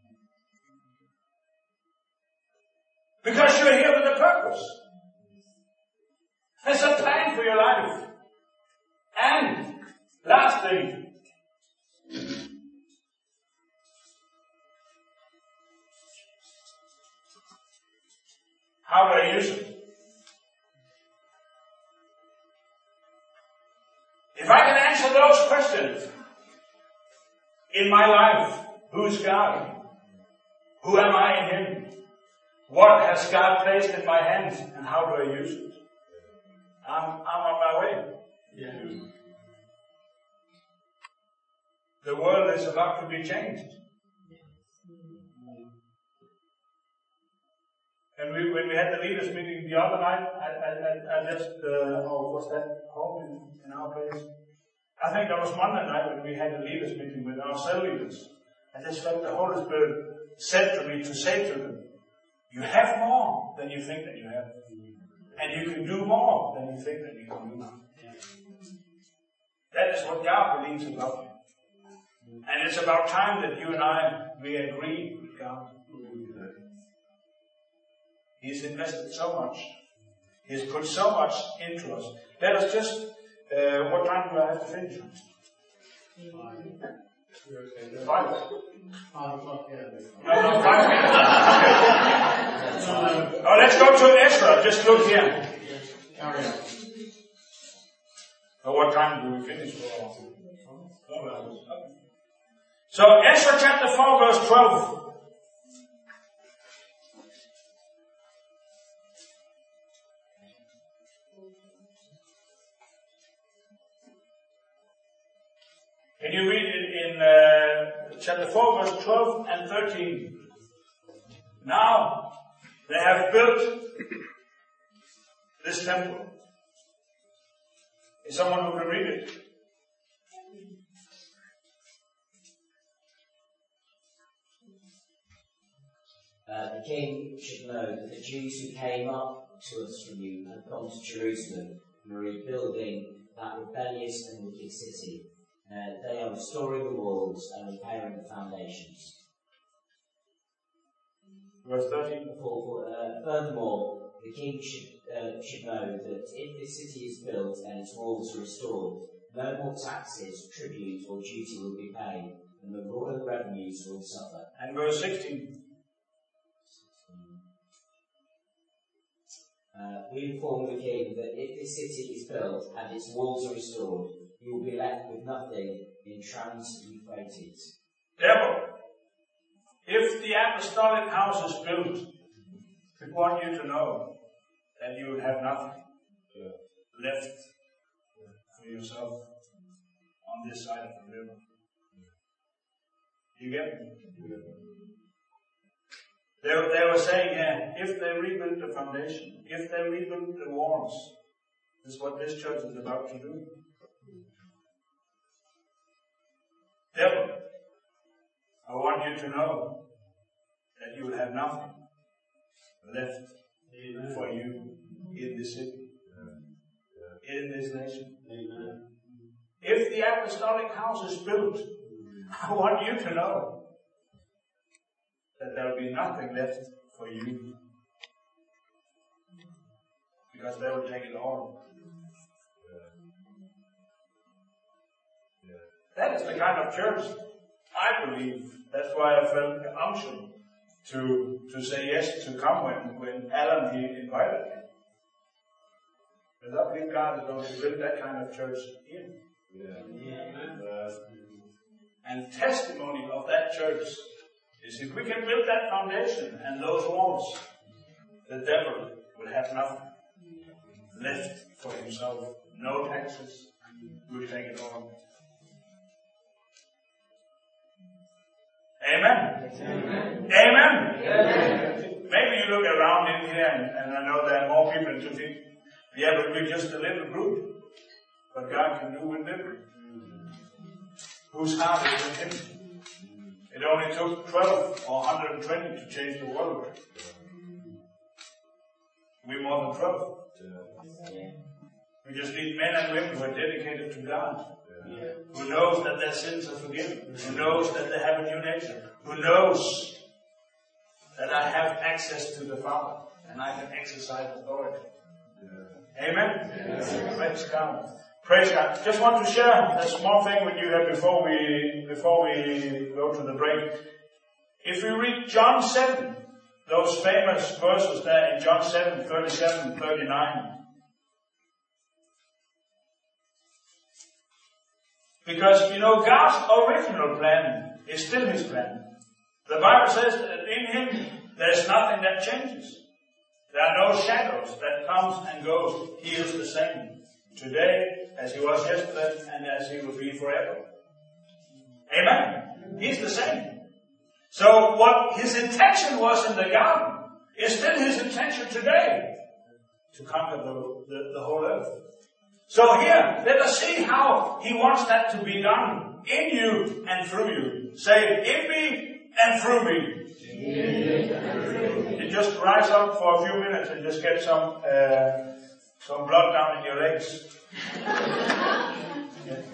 Because you're here with a purpose. There's a plan for your life. And last thing, how do I use it? If I can answer those questions in my life, who's God? Who am I in him? What has God placed in my hands and how do I use it? I'm, I'm on my way. Yeah. The world is about to be changed. And we, when we had the leaders meeting the other night, I, I, I, I just, uh, oh, what's that home in, in our place? I think that was Monday night when we had the leaders meeting with our cell leaders. I just felt the Holy Spirit said to me to say to them, you have more than you think that you have. And you can do more than you think that you can do. That is what God believes about you. And it's about time that you and I, we agree with God. He's invested so much. He's put so much into us. Let us just, uh, what time do I have to finish? Five. Five o'clock, yeah. No, no, five minutes. Oh, let's go to Ezra. Just look here. Carry on. Oh, what time do we finish? So, Ezra chapter four, verse twelve. Can you read it in uh, chapter four, verse twelve and thirteen? Now, they have built this temple. Is someone who can read it? Uh, the king should know that the Jews who came up to us from you had gone to Jerusalem and are rebuilding that rebellious and wicked city. Uh, they are restoring the walls and repairing the foundations. Verse thirteen. For, uh, furthermore, the king should, uh, should know that if this city is built and its walls are restored, no more taxes, tribute, or duty will be paid, and the royal revenues will suffer. And verse sixteen. Uh, we inform the king that if this city is built and its walls are restored, you will be left with nothing in Trans-Euphrates. Devil, if the apostolic house is built, we want you to know that you will have nothing left for yourself on this side of the river. You get me? They, they were saying here, uh, if they rebuild the foundation, if they rebuild the walls, this is what this church is about to do. Devil, I want you to know that you will have nothing left Amen. For you in this city, Amen. In this nation. Amen. If the apostolic house is built, I want you to know that there will be nothing left for you, because they will take it all. That is the kind of church I believe. That's why I felt the unction to to say yes to come when, when Alan he invited me. Because I believe God is going to build that kind of church in. Yeah. Yeah. Uh, and testimony of that church is if we can build that foundation and those walls, the devil will have nothing left for himself. No taxes. We'll take it all. Amen. Amen. Amen. Amen. Maybe you look around in here, and, and I know there are more people to think, yeah, but we're just a little group. But God can do with little. Whose heart is with Him? It only took twelve or one hundred twenty to change the world. We're more than twelve. We just need men and women who are dedicated to God. Yeah. Who knows that their sins are forgiven, who knows that they have a new nature, who knows that I have access to the Father and I can exercise authority. Yeah. Amen? Yeah. Praise God. Praise God. Just want to share a small thing with you here before we before we go to the break. If we read John seven, those famous verses there in John seven, thirty-seven and thirty-nine. Because, you know, God's original plan is still His plan. The Bible says that in Him there's nothing that changes. There are no shadows that comes and goes. He is the same today as He was yesterday and as He will be forever. Amen? He's the same. So what His intention was in the garden is still His intention today, to conquer the, the, the whole earth. So here, let us see how He wants that to be done in you and through you. Say, in me and through me. You just rise up for a few minutes and just get some uh, some blood down in your legs. Yeah.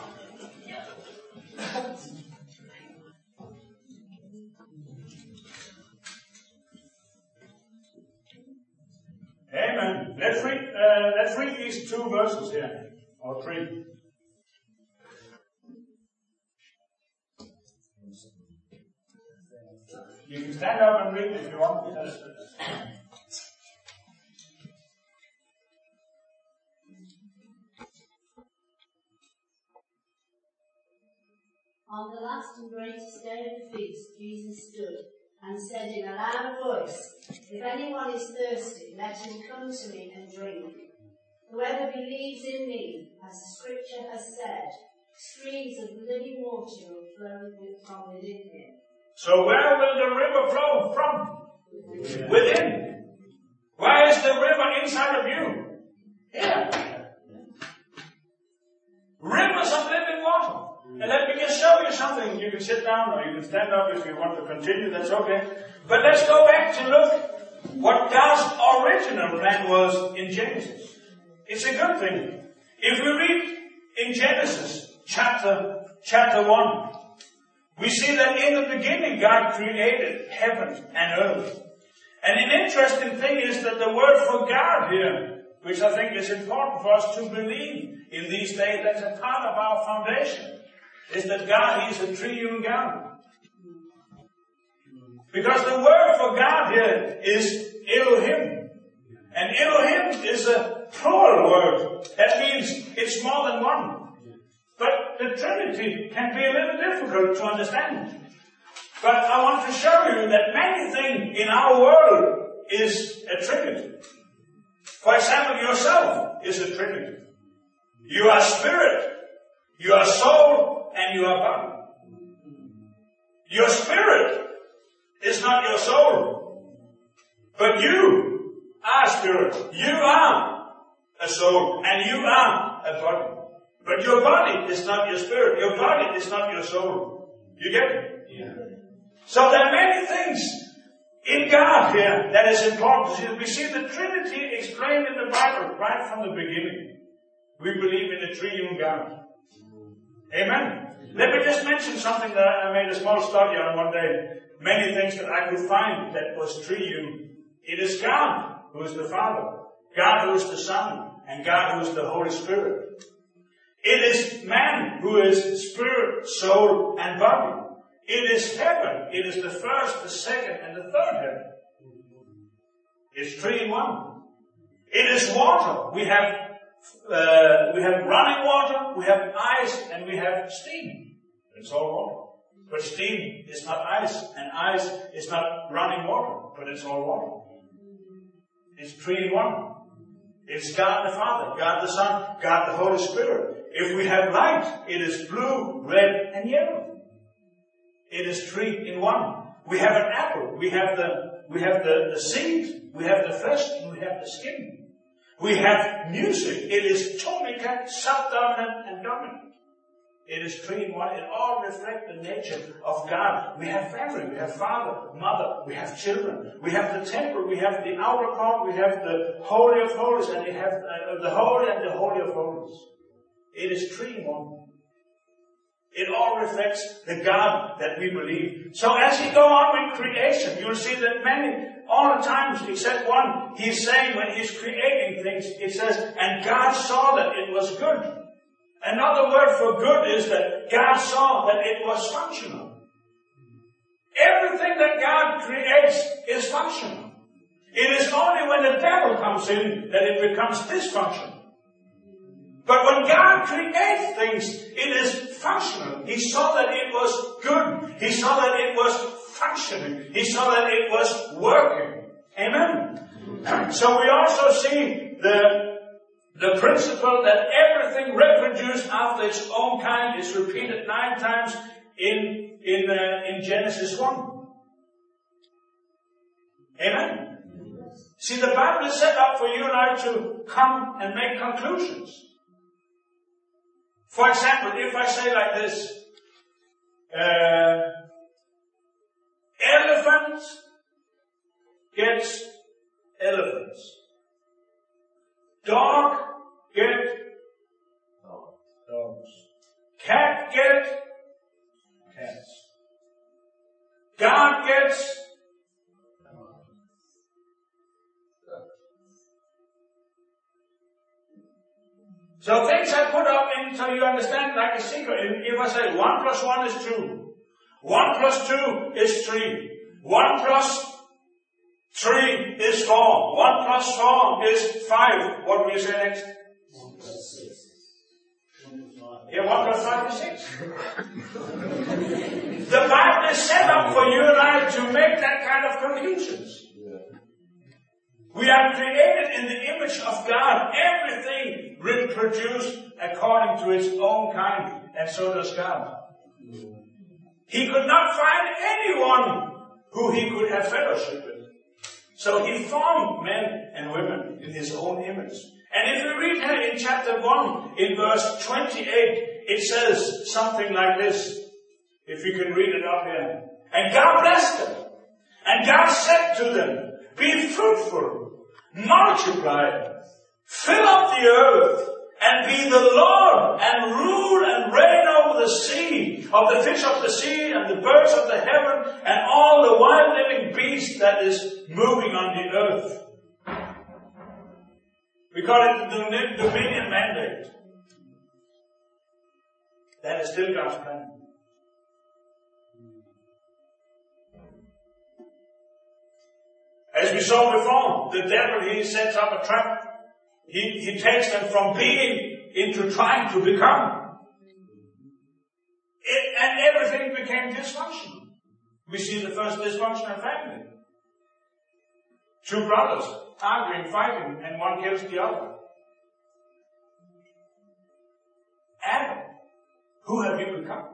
Amen. Let's read, uh, let's read these two verses here, or three. You can stand up and read if you want. On the last and greatest day of the feast, Jesus stood and said in a loud voice, "If anyone is thirsty, let him come to me and drink. Whoever believes in me, as the Scripture has said, streams of living water will flow from within him." So where will the river flow from? Yeah. Within. Where is the river inside of you? Here. Rivers of living water. And let me just show you something. You can sit down or you can stand up if you want to continue, that's okay. But let's go back to look what God's original plan was in Genesis. It's a good thing. If we read in Genesis chapter, chapter one, we see that in the beginning God created heaven and earth. And an interesting thing is that the word for God here, which I think is important for us to believe in these days, that's a part of our foundation, is that God is a triune God. Because the word for God here is Elohim. And Elohim is a plural word. That means it's more than one. But the Trinity can be a little difficult to understand. But I want to show you that many things in our world is a Trinity. For example, yourself is a trinity. You are spirit, you are soul, and you are body. Your spirit is not your soul, but you are spirit. You are a soul, and you are a body. But your body is not your spirit. Your body is not your soul. You get it? Yeah. So there are many things in God here that is important. We see the Trinity explained in the Bible right from the beginning. We believe in the triune God. Amen. Let me just mention something that I made a small study on one day. Many things that I could find that was triune. It is God who is the Father, God who is the Son, and God who is the Holy Spirit. It is man who is spirit, soul, and body. It is heaven. It is the first, the second, and the third heaven. It's three in one. It is water. We have uh, we have running water, we have ice, and we have steam. It's all water. But steam is not ice, and ice is not running water, but it's all water. It's three in one. It's God the Father, God the Son, God the Holy Spirit. If we have light, it is blue, red, and yellow. It is three in one. We have an apple. We have the we have the, the seed. We have the flesh, and we have the skin. We have music. It is tonica, self-dominant, and dominant. It is three in one. It all reflects the nature of God. We have family. We have father, mother. We have children. We have the temple. We have the outer court. We have the Holy of Holies, and we have uh, the Holy and the Holy of Holies. It is three in one. It all reflects the God that we believe. So as you go on with creation, you'll see that many, all the times except one, he's saying when he's creating things, it says, and God saw that it was good. Another word for good is that God saw that it was functional. Everything that God creates is functional. It is only when the devil comes in that it becomes dysfunctional. But when God creates things, it is functional. He saw that it was good. He saw that it was functioning. He saw that it was working. Amen. So we also see the, the principle that everything reproduced after its own kind is repeated nine times in, in, uh, in Genesis one. Amen. See, the Bible is set up for you and I to come and make conclusions. For example, if I say like this, uh, elephant gets elephants. Dog get dogs. Cat get cats. God gets So things I put up in so you understand like a secret. If I say one plus one is two, one plus two is three, one plus three is four, one plus four is five. What will you say next? One plus six. Yeah, one plus five is six. The Bible is set up for you and I to make that kind of conclusions. We are created in the image of God. Everything reproduced according to its own kind, and so does God. He could not find anyone who he could have fellowship with. So he formed men and women in his own image. And if we read here in chapter one, in verse twenty-eight, it says something like this. If you can read it up here. And God blessed them. And God said to them, be fruitful, multiply, fill up the earth, and be the Lord, and rule and reign over the sea, of the fish of the sea, and the birds of the heaven, and all the wild living beasts that is moving on the earth. We call it the dominion mandate. That is still God's plan. As we saw before, the devil, he sets up a trap. He, he takes them from being into trying to become. It, and everything became dysfunctional. We see the first dysfunctional family. Two brothers arguing, fighting, and one kills the other. Adam, who have you become?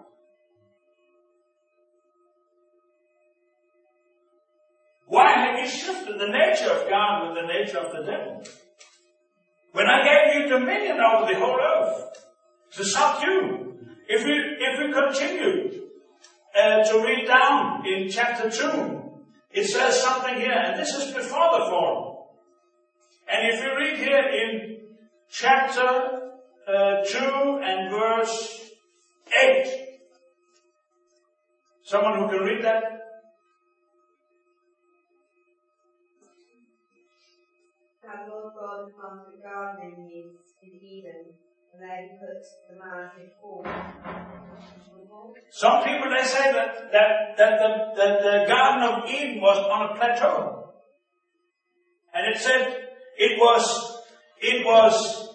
Why have you shifted the nature of God with the nature of the devil? When I gave you dominion over the whole earth, to subdue. If we, if we continue uh, to read down in chapter two, it says something here, and this is before the fall. And if you read here in chapter uh, two and verse eight, someone who can read that? And Lord God planted a garden in Eden, and there he put the man in form. Some people, they say that, that, that, the, that the Garden of Eden was on a plateau. And it said it was, it was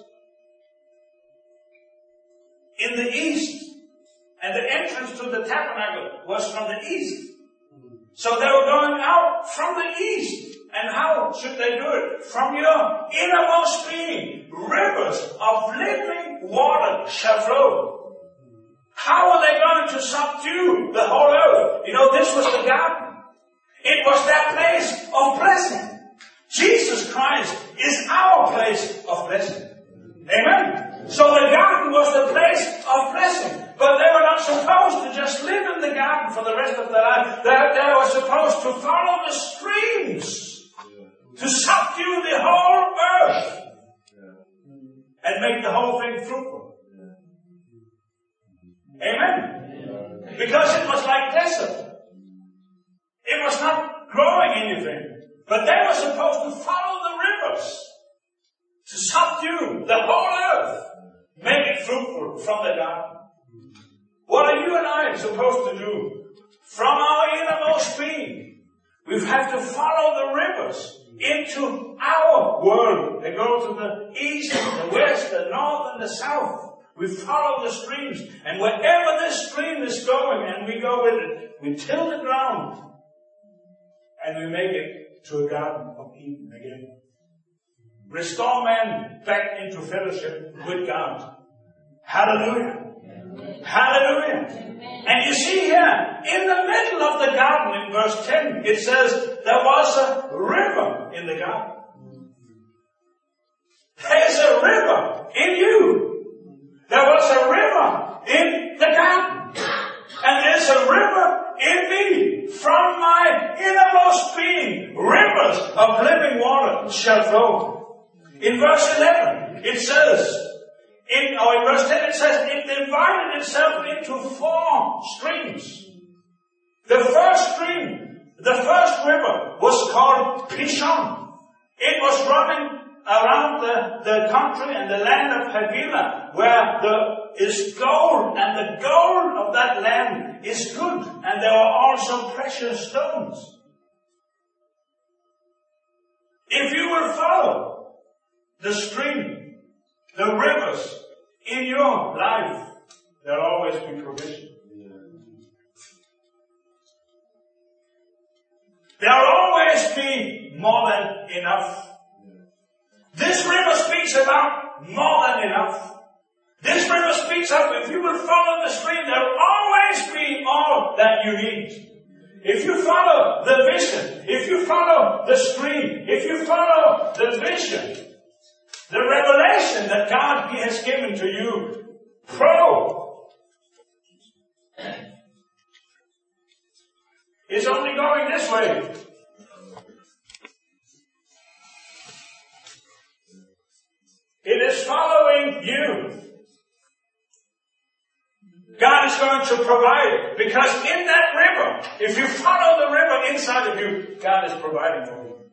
in the east. And the entrance to the tabernacle was from the east. So they were going out from the east. And how should they do it? From your innermost being, rivers of living water shall flow. How are they going to subdue the whole earth? You know, this was the garden. It was their place of blessing. Jesus Christ is our place of blessing. Amen? So the garden was the place of blessing. But they were not supposed to just live in the garden for the rest of their life. They, they were supposed to follow the streams. To subdue the whole earth and make the whole thing fruitful. Amen? Because it was like desert. It was not growing anything. But they were supposed to follow the rivers to subdue the whole earth, make it fruitful from the garden. What are you and I supposed to do? From our innermost being, we have to follow the rivers into our world. They go to the east, the west, the north, and the south. We follow the streams. And wherever this stream is going, and we go with it, we till the ground. And we make it to a Garden of Eden again. Restore man back into fellowship with God. Hallelujah. Hallelujah. And you see here, in the middle of the garden, in verse ten, it says, there was a river in the garden. There's a river in you. There was a river in the garden. And there's a river in me. From my innermost being, rivers of living water shall flow. In verse eleven, it says, In, or in verse ten it says, it divided itself into four streams. The first stream, the first river was called Pishon. It was running around the, the country and the land of Havilah, where there is gold, and the gold of that land is good, and there were also precious stones. If you will follow the stream, the rivers in your life, there will always be provision. There will always be more than enough. This river speaks about more than enough. This river speaks of, if you will follow the stream, there will always be all that you need. If you follow the vision, if you follow the stream, if you follow the vision, the revelation that God He has given to you, pro, is only going this way. It is following you. God is going to provide, because in that river, if you follow the river inside of you, God is providing for you.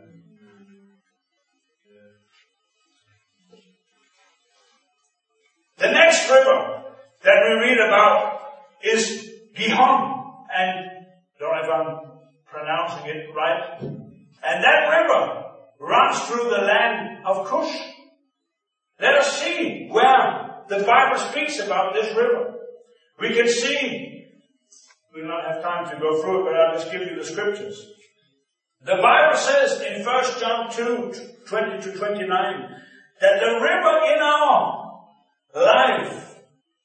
The next river that we read about is Gihon, and I don't know if I'm pronouncing it right. And that river runs through the land of Cush. Let us see where the Bible speaks about this river. We can see, we don't have time to go through it, but I'll just give you the scriptures. The Bible says in First John two, twenty to twenty-nine, that the river in our life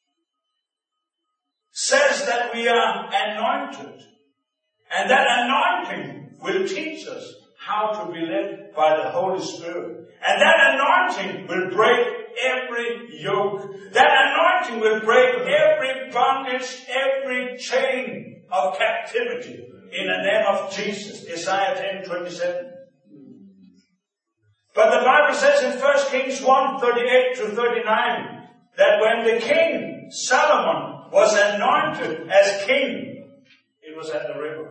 says that we are anointed. And that anointing will teach us how to be led by the Holy Spirit. And that anointing will break every yoke. That anointing will break every bondage, every chain of captivity in the name of Jesus. Isaiah ten twenty-seven. But the Bible says in First Kings one, thirty-eight to thirty-nine, that when the king Solomon was anointed as king, it was at the river.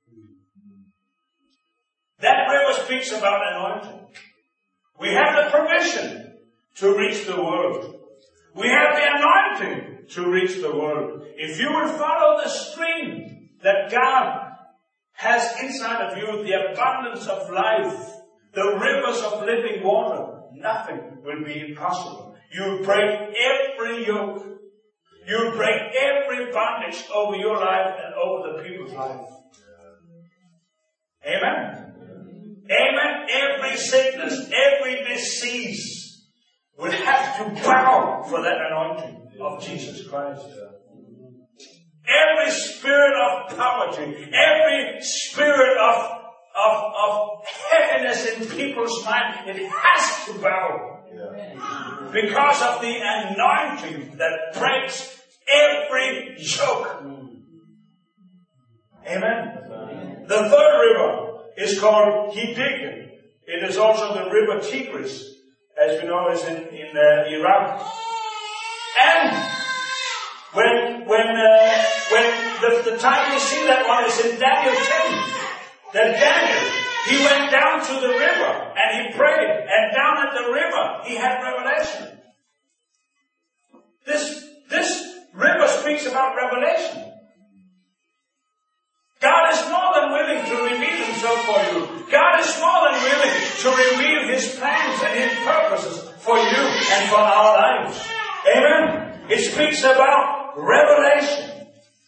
That river speaks about anointing. We have the provision to reach the world. We have the anointing to reach the world. If you will follow the stream that God has inside of you, the abundance of life, the rivers of living water, nothing will be impossible. You break every yoke. You break every bondage over your life and over the people's life. Amen. Amen. Every sickness, every disease will have to bow for that anointing of Jesus Christ. Every spirit of poverty, every spirit of, of, of heaviness in people's mind, it has to bow. Yeah. Because of the anointing that breaks every yoke. Amen. Amen. The third river is called Hiddekel. It is also the river Tigris, as we know, is in, in uh, Iraq. And when when uh, when the, the time you see that one is in Daniel ten, that Daniel, he went down to the river and he prayed, and down at the river he had revelation. This this river speaks about revelation. God is more than willing to reveal himself for you. God is more than willing to reveal his plans and his purposes for you and for our lives. Amen. It speaks about revelation.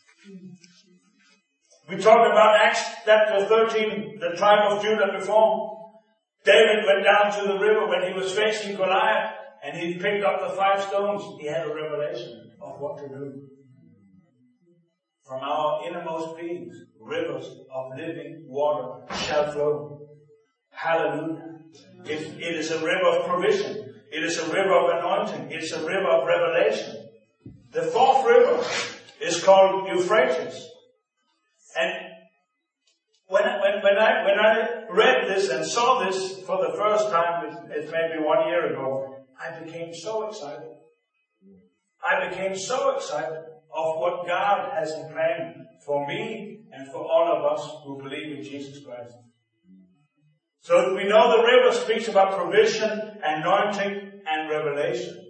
We talked about Acts chapter thirteen, the tribe of Judah before. David went down to the river when he was facing Goliath, and he picked up the five stones. He had a revelation of what to do. From our innermost beings, rivers of living water shall flow. Hallelujah. It, it is a river of provision. It is a river of anointing. It is a river of revelation. The fourth river is called Euphrates. And when, when, when, I, when I read this and saw this for the first time, it, it may be one year ago, I became so excited. I became so excited of what God has in plan for me and for all of us who believe in Jesus Christ. So we know the river speaks about provision, anointing, and revelation.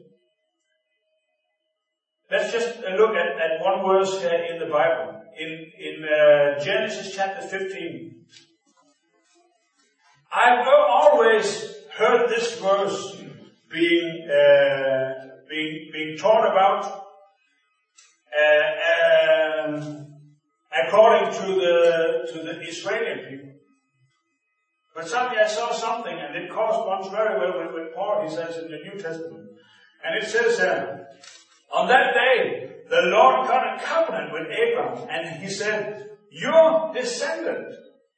Let's just look at, at one verse here in the Bible. In, in uh, Genesis chapter fifteen. I've always heard this verse being, uh, being, being taught about Uh, um, according to the to the Israeli people. But suddenly I saw something, and it corresponds very well with what Paul, he says in the New Testament. And it says, uh, on that day, the Lord got a covenant with Abraham, and he said, your descendant.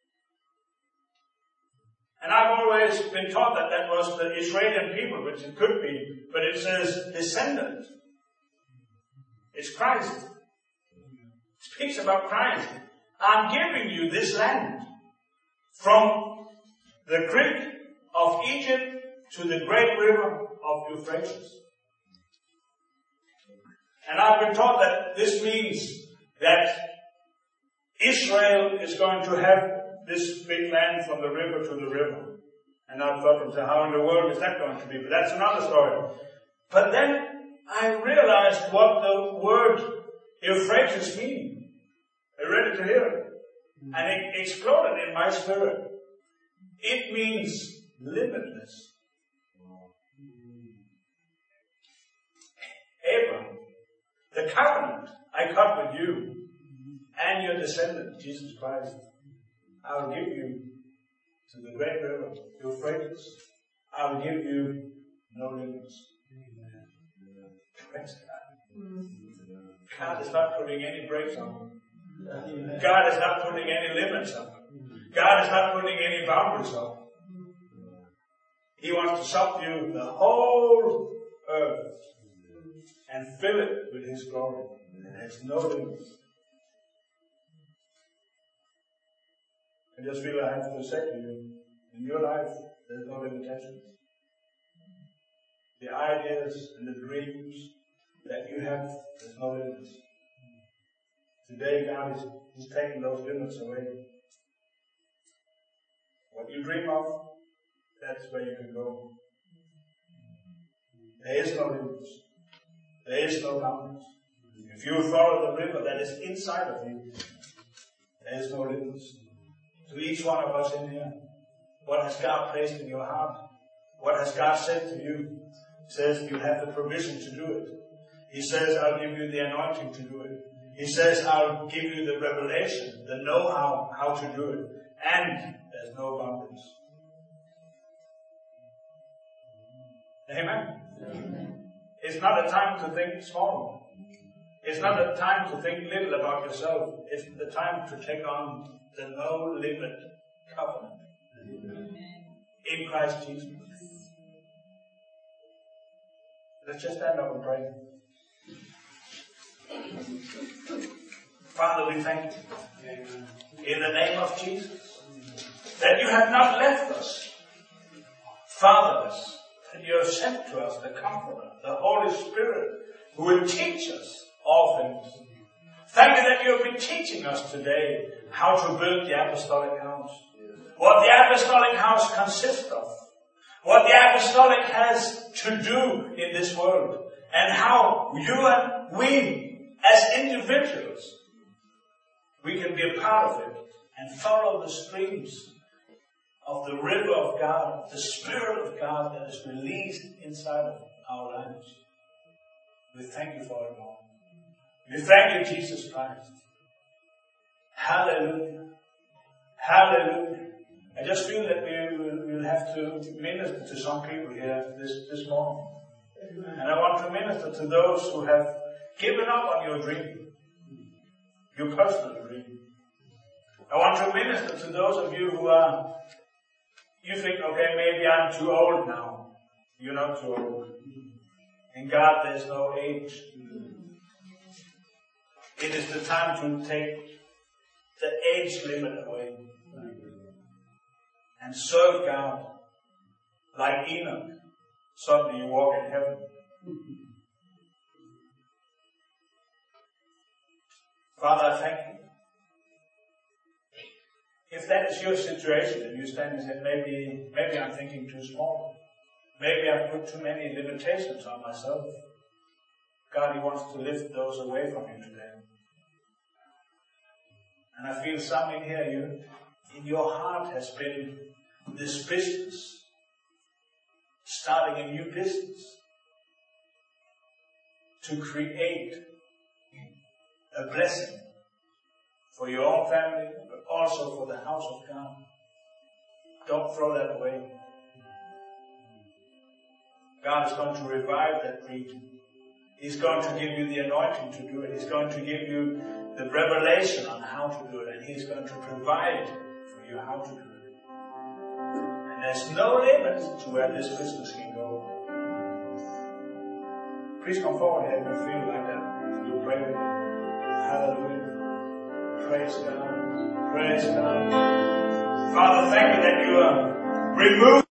And I've always been taught that that was the Israeli people, which it could be, but it says descendant. It's Christ. It speaks about Christ. I'm giving you this land from the creek of Egypt to the great river of Euphrates. And I've been taught that this means that Israel is going to have this big land from the river to the river. And I've thought, how in the world is that going to be? But that's another story. But then I realized what the word Euphrates means. Are you ready to hear it? And it exploded in my spirit. It means limitless. Abraham, the covenant I cut with you and your descendant, Jesus Christ, I'll give you to the great river, Euphrates, I will give you no limits. Praise God. God is not putting any brakes on it. God is not putting any limits on it. God is not putting any boundaries on it. He wants to subdue the whole earth and fill it with His glory. And there's no limits. I just feel I have to say to you, in your life, there's no limitations. The ideas and the dreams that you have, there's no limits. Today, God is He's taking those limits away. What you dream of, that's where you can go. There is no limits. There is no boundaries. If you follow the river that is inside of you, there is no limits. To each one of us in here, what has God placed in your heart? What has God said to you? He says you have the provision to do it. He says, I'll give you the anointing to do it. He says, I'll give you the revelation, the know-how, how to do it. And there's no boundaries. Amen? Amen. It's not a time to think small. It's not a time to think little about yourself. It's the time to take on the no-limit covenant. Amen. In Christ Jesus. Let's just stand up and pray. Father, we thank you. Amen. In the name of Jesus, that you have not left us fatherless, that you have sent to us the Comforter, the Holy Spirit, who will teach us all things. Thank you that you have been teaching us today how to build the apostolic house. What the apostolic house consists of. What the apostolic has to do in this world. And how you and we, as individuals, we can be a part of it and follow the streams of the river of God, the Spirit of God that is released inside of our lives. We thank you for it, Lord. We thank you, Jesus Christ. Hallelujah. Hallelujah. I just feel that we will we'll have to minister to some people here this, this morning. And I want to minister to those who have given up on your dream, your personal dream. I want to minister to those of you who are, you think, okay, maybe I'm too old now. You're not too old. In God there's no age. It is the time to take the age limit away and serve God like Enoch. Suddenly you walk in heaven. Father, I thank you. If that is your situation and you stand and say, maybe, maybe I'm thinking too small. Maybe I've put too many limitations on myself. God, He wants to lift those away from you today. And I feel some in here, you, in your heart has been this business, starting a new business, to create a blessing for your own family, but also for the house of God. Don't throw that away. God is going to revive that dream. He's going to give you the anointing to do it. He's going to give you the revelation on how to do it. And He's going to provide for you how to do it. And there's no limit to where this business can go. Please come forward here if you feel like that. We'll pray with you. Hallelujah. Praise God. Praise God. Father, thank you that you are removing